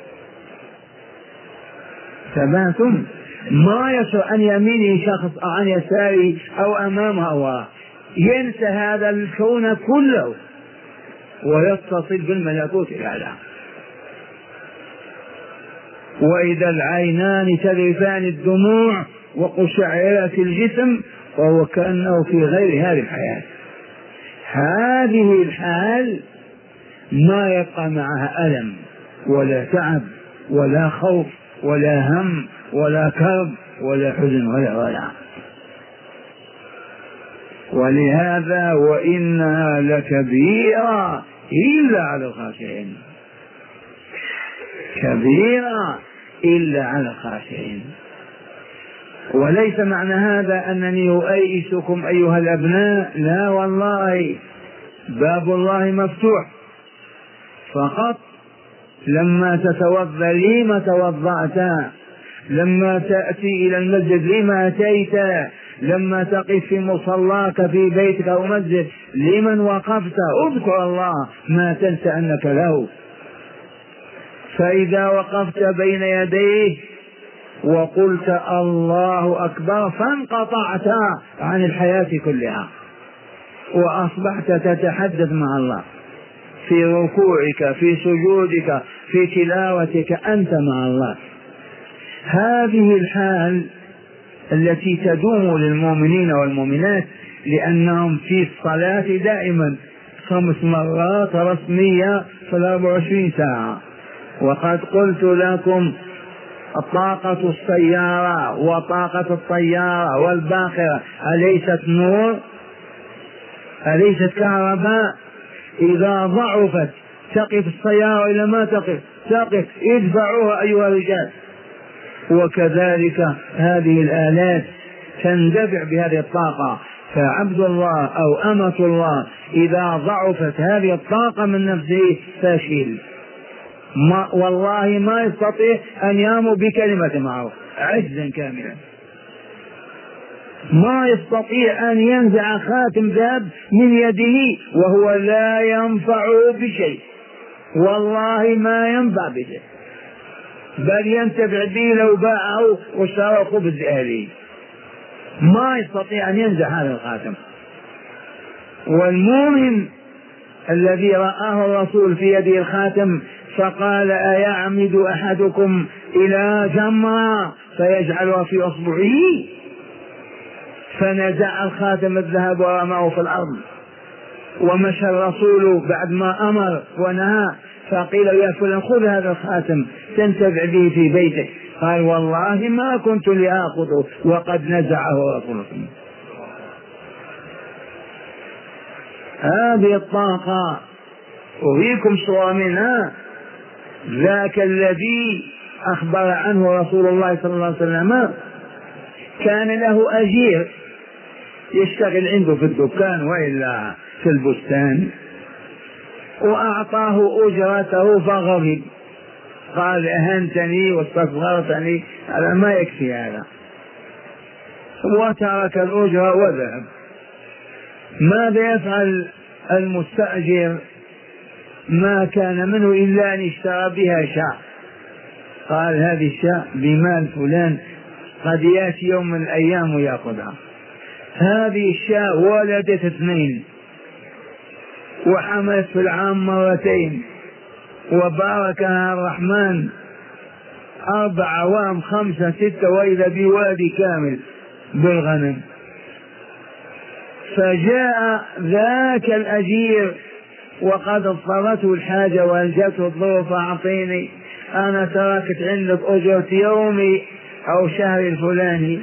ثباتم ما يشعر عن يمينه شخص أو عن يساره أو أمامه أو وراه، ينسى هذا الكون كله ويتصل بالملكوت الأعلى. وإذا العينان تذرفان الدموع وقشعريرة الجسم وهو كأنه في غير هذه الحياة. هذه الحال ما يبقى معها ألم ولا تعب ولا خوف ولا هم ولا كرب ولا حزن ولا وجع. ولهذا وإنها لكبيرة إلا على الخاشعين، كبيرة إلا على الخاشعين. وليس معنى هذا أنني أؤيسكم أيها الأبناء، لا والله، باب الله مفتوح، فقط لما تتوضأ لما توضأت، لما تأتي إلى المسجد لما أتيت، لما تقف في مصلاك في بيتك أو مسجد لمن وقفت، اذكر الله ما تنسى أنك له. فإذا وقفت بين يديه وقلت الله أكبر فانقطعت عن الحياة كلها وأصبحت تتحدث مع الله في ركوعك في سجودك في تلاوتك، أنت مع الله. هذه الحال التي تدوم للمؤمنين والمؤمنات، لأنهم في الصلاة دائما خمس مرات رسمية في الأربع وعشرين ساعة. وقد قلت لكم طاقة السيارة وطاقة الطيارة والباخرة أليست نور؟ أليست كهرباء؟ إذا ضعفت تقف السيارة إلى ما تقف تقف ادفعوها أيها الرجال. وكذلك هذه الآلات تندفع بهذه الطاقة. فعبد الله أو أمة الله إذا ضعفت هذه الطاقة من نفسه فاشل، ما والله ما يستطيع أن يامر بكلمة معروف، عجزا كاملا. ما يستطيع أن ينزع خاتم ذهب من يده وهو لا ينفع بشيء، والله ما ينفع بشيء، بل ينتفع به لو باعه واشترى خبز أهله. ما يستطيع أن ينزع هذا الخاتم. والمؤمن الذي رآه الرسول في يده الخاتم فقال أيعمد أحدكم إلى جمرة فيجعلها في أصبعه، فنزع الخاتم الذهب ورماه في الأرض. ومشى الرسول بعد ما أمر ونهى فقيل يا فلان خذ هذا الخاتم تنتفع به في بيتك، قال والله ما كنت لآخذه وقد نزعه رسول الله. هذه الطاقة أريكم صور منها. ذاك الذي أخبر عنه رسول الله صلى الله عليه وسلم كان له أجير يشتغل عنده في الدكان وإلا في البستان، وأعطاه أجرته فغضب، قال أهنتني واستصغرتني، هذا ما يكفي هذا، وترك الأجرة وذهب. ماذا يفعل المستأجر؟ ما كان منه إلا أن اشترى بها شاة، قال هذه الشاة بمال فلان قد يأتي يوم من الأيام ويأخذها. هذه الشاة ولدت اثنين وحملت في العام مرتين وباركها الرحمن أربع عوام خمسة ستة وإذا بوادي كامل بالغنم. فجاء ذاك الأجير وقد اضطرته الحاجة وألجته الظروف، أعطيني أنا تركت عندك أجرة يومي أو شهر الفلاني.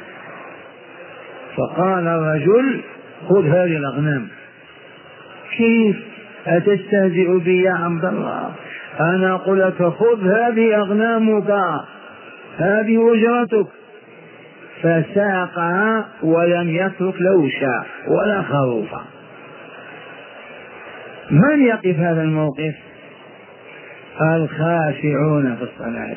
فقال الرجل خذ هذه الأغنام. كيف أتستهزئ بي يا عبد الله؟ أنا أقول لك خذ هذه أغنامك، هذه أجرتك. فساقها ولم يترك له شاة ولا خروفا. من يقف هذا الموقف؟ الخاشعون في الصلاة.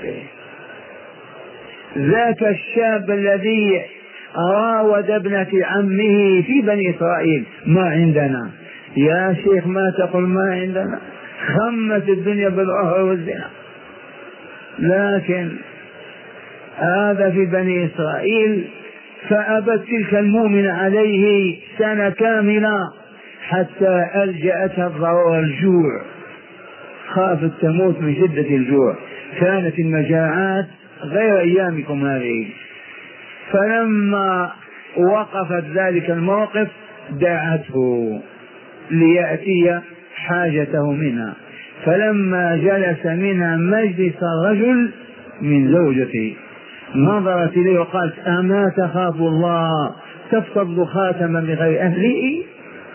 ذاك الشاب الذي راود ابنة عمه في بني إسرائيل ما عندنا يا شيخ، ما تقول ما عندنا، خمت الدنيا بالعهر والزنا. لكن هذا في بني إسرائيل فأبت تلك المؤمن عليه سنة كاملة حتى ألجأتها الضرورة الجوع، خافت تموت من شدة الجوع. كانت المجاعات غير أيامكم هذه. فلما وقفت ذلك الموقف دعته ليأتي حاجته منها، فلما جلس منها مجلس الرجل من زوجته نظرت إليه وقالت: أما تخاف الله تفتض خاتما بغير أهله؟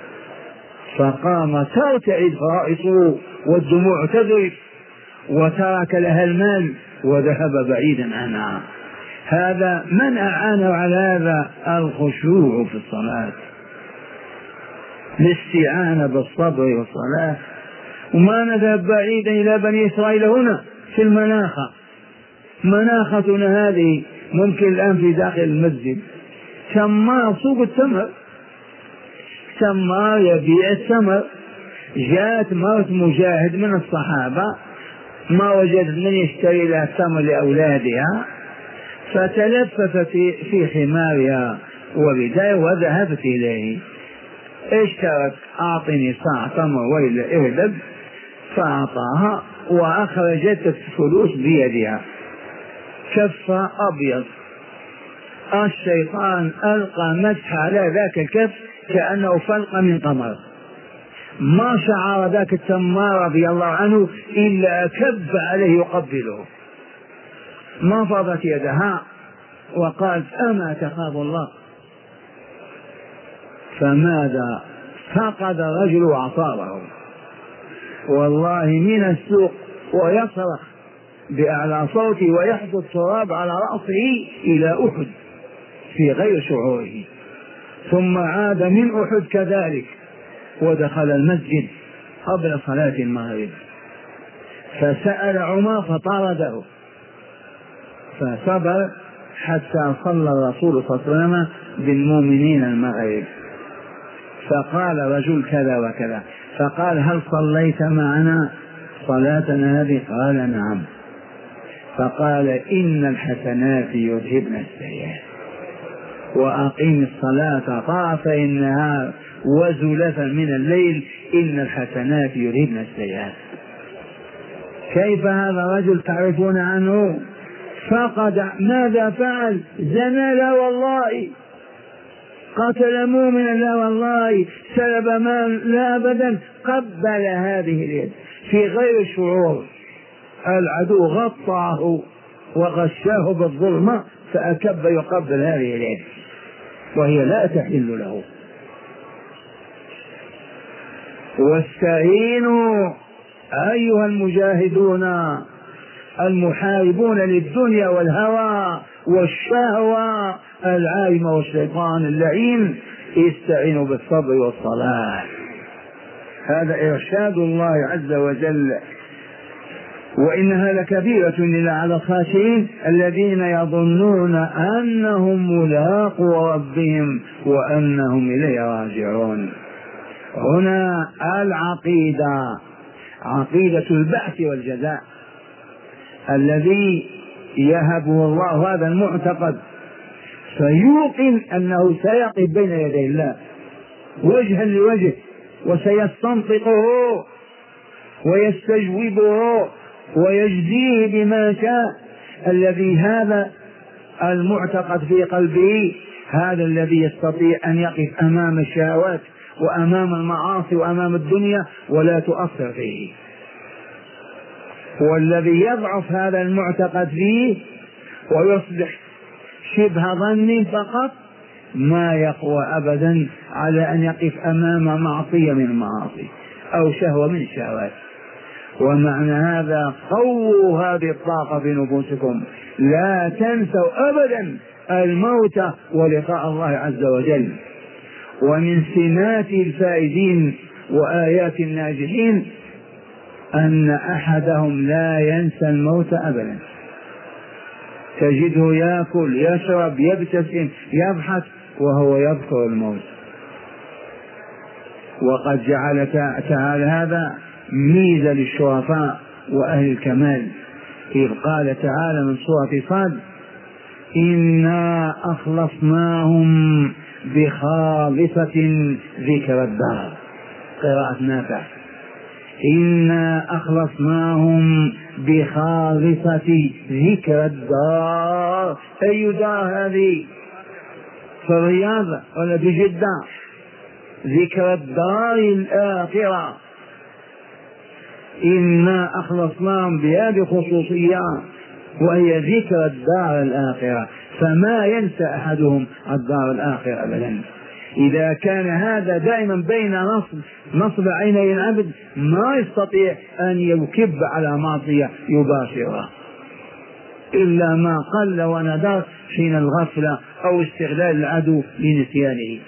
فقام ترتعد فرائصه والدموع تذرف، وترك لها المال وذهب بعيدا عنها. هذا من أعانه على هذا؟ الخشوع في الصلاة، الاستعانة بالصبر والصلاة. وما نذهب بعيدا إلى بني إسرائيل هنا في المناخة، مناختنا هذه ممكن الآن في داخل المسجد تمار سوق التمر، تمار يبيع التمر. جاءت مرت مجاهد من الصحابة ما وجدت من يشتري لها التمر لأولادها، فتلففت في خمارها وبداية وذهبت إليه. اشترت: أعطني صاع تمر وإلا اهدب. فأعطاها وأخرجت الفلوس بيدها، كف أبيض. الشيطان ألقى مسح على ذاك الكف كأنه فلق من قمر، ما شعر ذاك التمار رضي الله عنه إلا كب عليه يقبله. نفضت يدها وقالت: أما تخاف الله؟ فماذا؟ فقد الرجل وعصابه والله من السوق ويصرخ بأعلى صوته ويحث التراب على رأسه إلى أحد في غير شعوره. ثم عاد من أحد كذلك ودخل المسجد قبل صلاة المغرب، فسأل عمر فطرده، فصبر حتى صلى الرسول صلى الله عليه وسلم بالمؤمنين المغرب. فقال رجل كذا وكذا، فقال: هل صليت معنا صلاتنا هذه؟ قال: نعم. فقال: إن الحسنات يذهبن السيئات، وأقيم الصلاة طرفي النهار وزلفا من الليل، إن الحسنات يذهبن السيئات. كيف هذا الرجل تعرفون عنه؟ فقد ماذا فعل؟ زنى لا والله، قتل مؤمنا لا والله، سلب مال لا أبدا، قبل هذه اليد في غير شعور. العدو غطاه وغشاه بالظلمة فأكب يقبل هذه اليد وهي لا تحل له. واستعينوا أيها المجاهدون المحاربون للدنيا والهوى والشهوة العائمة والشيطان اللعين، استعينوا بالصبر والصلاة. هذا إرشاد الله عز وجل. وإنها لكبيرة إلا على الخاشعين الذين يظنون أنهم ملاقو ربهم وأنهم إليه راجعون. هنا العقيدة، عقيدة البعث والجزاء الذي يهبه الله هذا المعتقد، فيوقن أنه سيقف بين يدي الله وجها لوجه وسيستنطقه ويستجوبه ويجزيه بما شاء. الذي هذا المعتقد في قلبه هذا الذي يستطيع أن يقف أمام الشهوات وأمام المعاصي وأمام الدنيا ولا تؤثر فيه. والذي يضعف هذا المعتقد فيه ويصبح شبه ظن فقط ما يقوى أبدا على أن يقف أمام معصية من المعاصي أو شهوة من الشهوات. ومعنى هذا قووا هذه الطاقة في نفوسكم، لا تنسوا أبدا الموت ولقاء الله عز وجل. ومن سمات الفائزين وآيات الناجحين أن أحدهم لا ينسى الموت أبدا، تجده يأكل يشرب يبتسم يضحك وهو يذكر الموت. وقد جعل تعالى هذا ميزة للشرفاء وأهل الكمال، إذ قال تعالى من سورة صاد: إنا أخلصناهم بخالصة ذكر الدار. قراءة نافع: إنا أخلصناهم بخالصة ذكر الدار. أي دار هذه؟ في الرياض ولا في جدة؟ ذكر الدار الآخرة. إنا أخلصناهم بهذه خصوصية وهي ذكر الدار الآخرة، فما ينسى أحدهم الدار الآخرة أبدا. إذا كان هذا دائما بين نصب نصب عيني العبد ما يستطيع أن يكب على معصية يباشرها إلا ما قل وندر حين الغفلة أو استغلال العدو لنسيانه.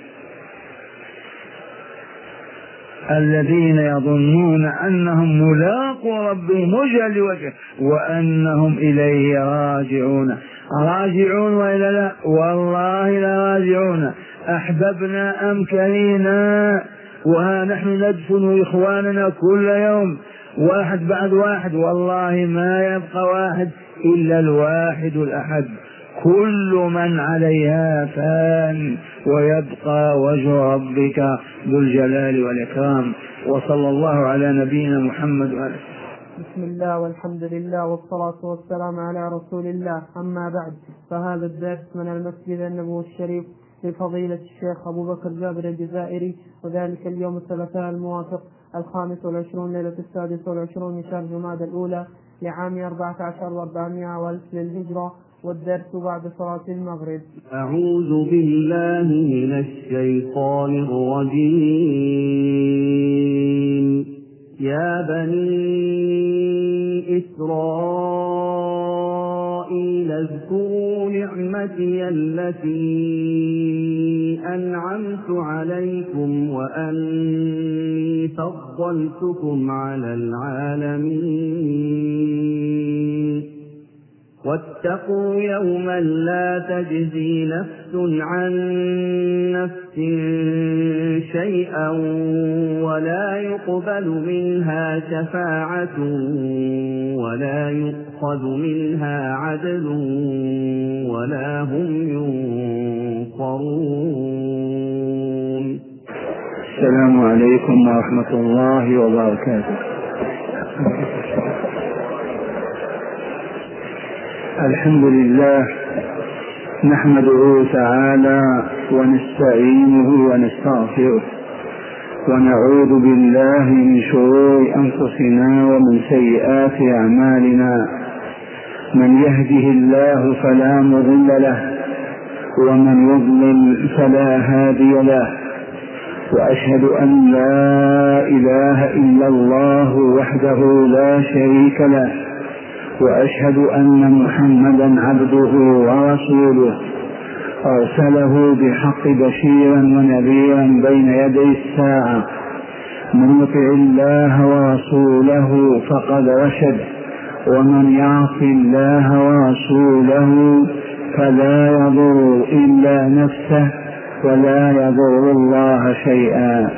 الذين يظنون أنهم ملاقو ربهم وجه لوجه وأنهم إليه راجعون. راجعون وإلا لا؟ والله لا راجعون، أحببنا أم كرهنا، وها نحن ندفن إخواننا كل يوم واحد بعد واحد، والله ما يبقى واحد إلا الواحد الأحد. كل من عليها فان ويبقى وجه ربك ذو الجلال والإكرام. وصلى الله على نبينا محمد وآله. بسم الله والحمد لله والصلاة والسلام على رسول الله. أما بعد، فهذا الدرس من المسجد النبوي الشريف لفضيلة الشيخ أبو بكر جابر الجزائري، وذلك اليوم الثلاثاء الموافق الخامس والعشرون ليلة السادس والعشرون من شهر جمادى الأولى لعام أربعة عشر وأربعمائة والف للهجرة، والدرس بعد صلاة المغرب. أعوذ بالله من الشيطان الرجيم. يا بني إسرائيل اذكروا نعمتي التي أنعمت عليكم وأني فضلتكم على العالمين. واتقوا يوما لا تجزي نفس عن نفس شيئا ولا يقبل منها شفاعة ولا يؤخذ منها عدل ولا هم ينصرون. السلام عليكم ورحمة الله وبركاته. الحمد لله نحمده تعالى ونستعينه ونستغفره ونعوذ بالله من شرور أنفسنا ومن سيئات أعمالنا. من يهده الله فلا مضل له ومن يضلل فلا هادي له، وأشهد أن لا إله إلا الله وحده لا شريك له، وأشهد أن محمدا عبده ورسوله أرسله بحق بشيرا ونذيرا بين يدي الساعة. من يطع الله ورسوله فقد رشد، ومن يعص الله ورسوله فلا يضر إلا نفسه ولا يضر الله شيئا.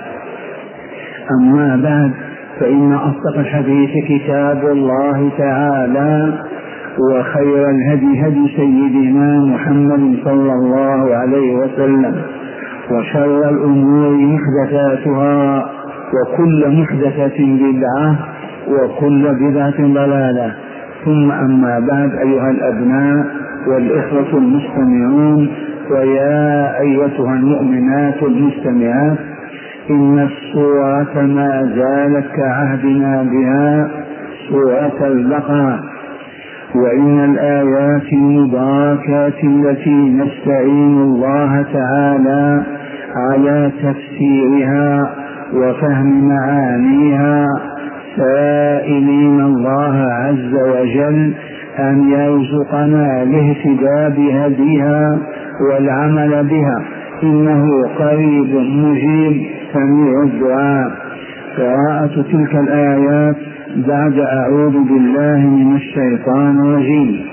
أما بعد، فإن أصدق الحديث كتاب الله تعالى، وخير الهدي هدي سيدنا محمد صلى الله عليه وسلم، وشر الأمور محدثاتها، وكل محدثة بدعة، وكل بدعة ضلالة. ثم أما بعد، أيها الأبناء والإخوة المستمعون، ويا أيتها المؤمنات المستمعات، إن السورة ما زالت كعهدنا بها سورة البقرة، وإن الآيات المباركات التي نستعين الله تعالى على تفسيرها وفهم معانيها سائلين الله عز وجل أن يرزقنا الاهتداء بهديها والعمل بها، إنه قريب مجيب سميع الدعاء. قراءة تلك الآيات بعد أعوذ بالله من الشيطان الرجيم.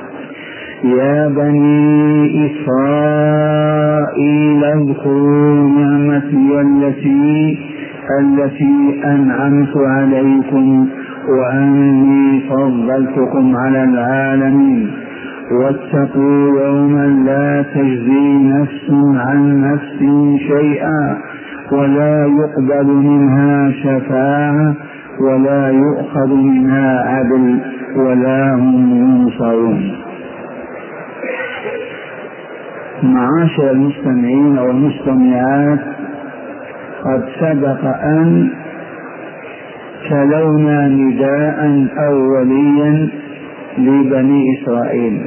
يا بني إسرائيل اذكروا نعمتي التي التي أنعمت عليكم وأني فضلتكم على العالمين. واتقوا يوما لا تجزي نفس عن نفس شيئا ولا يقبل منها شفاعة ولا يؤخذ منها عدل ولا هم ينصرون. معاشر المستمعين والمستمعات، قد سبق أن تلونا نداء أوليا لبني إسرائيل،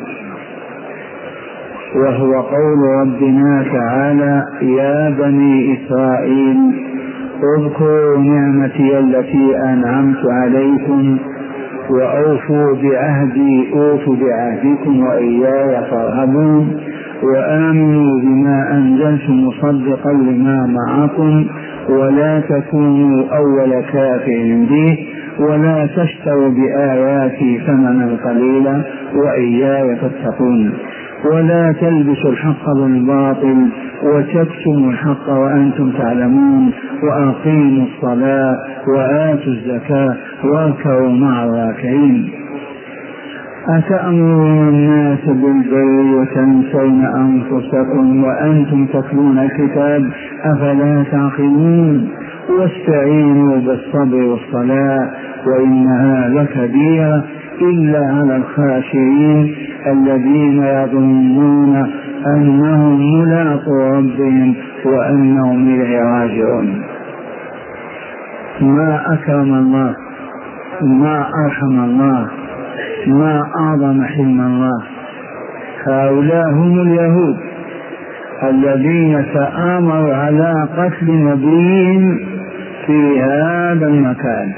وهو قول ربنا تعالى: يا بني إسرائيل اذكروا نعمتي التي أنعمت عليكم وأوفوا بعهدي أوف بعهدكم وإياي فارهبون وآمنوا بما أنزلت مصدقا لما معكم ولا تكونوا أول كافر به ولا تشتروا بآياتي ثمنا قليلا وإياي فاتقون ولا تلبسوا الحق بالباطل وتكتموا الحق وأنتم تعلمون وأقيموا الصلاة وآتوا الزكاة واركعوا مع الراكعين. أتأمرون الناس بالبر وتنسون أنفسكم وأنتم تتلون الكتاب أفلا تعقلون واستعينوا بالصبر والصلاة وإنها لكبيرة إلا على الخاشعين الذين يظنون أنهم ملاقو ربهم وأنهم إليه راجعون. ما أكرم الله، ما أرحم الله، ما أعظم حلم الله. هؤلاء هم اليهود الذين تآمروا على قتل نبيهم في هذا المكان.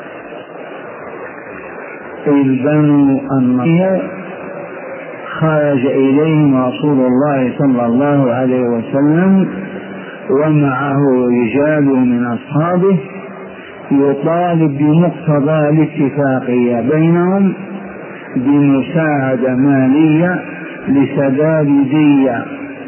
إذ بنو النضير خرج إليهم رسول الله صلى الله عليه وسلم ومعه رجال من أصحابه يطالب بمقتضى الاتفاقية بينهم بمساعدة مالية لسداد دية،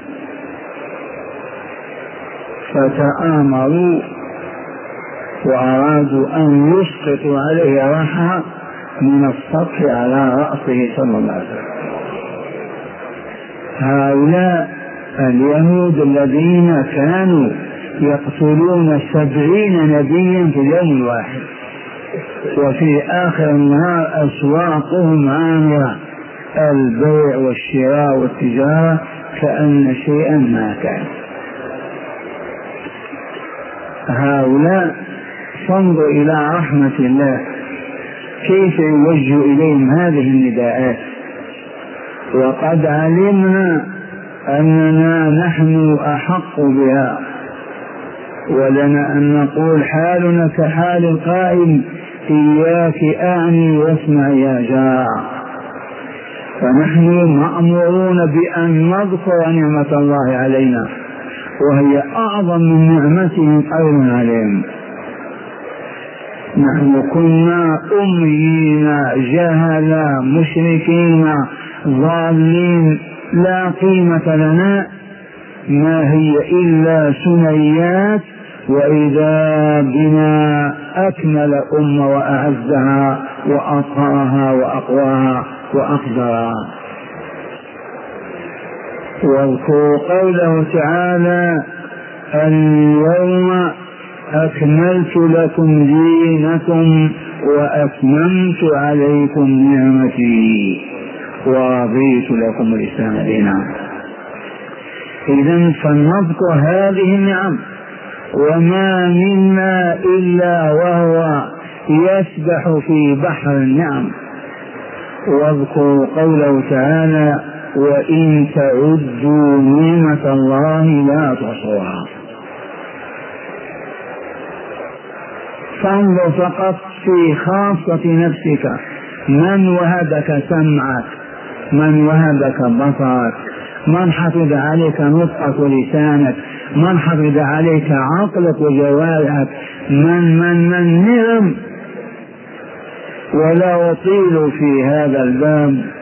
فتآمروا وأرادوا أن يسقطوا عليه رحى من السطح على رأسه صلى الله عليه وسلم. هؤلاء اليهود الذين كانوا يقتلون سبعين نبيا في اليوم الواحد، وفي آخر النهار أسواقهم عامرة، البيع والشراء والتجارة كأن شيئا ما كان. هؤلاء فانظر إلى رحمة الله كيف يوجه إليهم هذه النداءات، وقد علمنا أننا نحن أحق بها، ولنا أن نقول حالنا كحال القائل إياك أعني واسمع يا جار. فنحن مأمورون بأن نذكر نعمة الله علينا، وهي أعظم من نعمته أيضا عليهم. نحن كنا أميين جهلا مشركين ضالين لا قيمة لنا، ما هي إلا سنيات، وإذا بنا أكمل أمة وأعزها وأطهرها وأقواها وأقدرها. واذكروا قوله تعالى: اليوم أكملت لكم دينكم وأتممت عليكم نعمتي ورضيت لكم الإسلام دينا. إذن فلنذكر هذه النعم، وما منا إلا وهو يسبح في بحر النعم. واذكروا قوله تعالى: وإن تعدوا نعمة الله لا تحصوها. فانظر فقط في خاصة نفسك، من وهبك سمعك، من وهبك بصرك، من حفظ عليك نطقك ولسانك، من حفظ عليك عقلك وجوارحك، من من من نعم. ولا أطيل في هذا الباب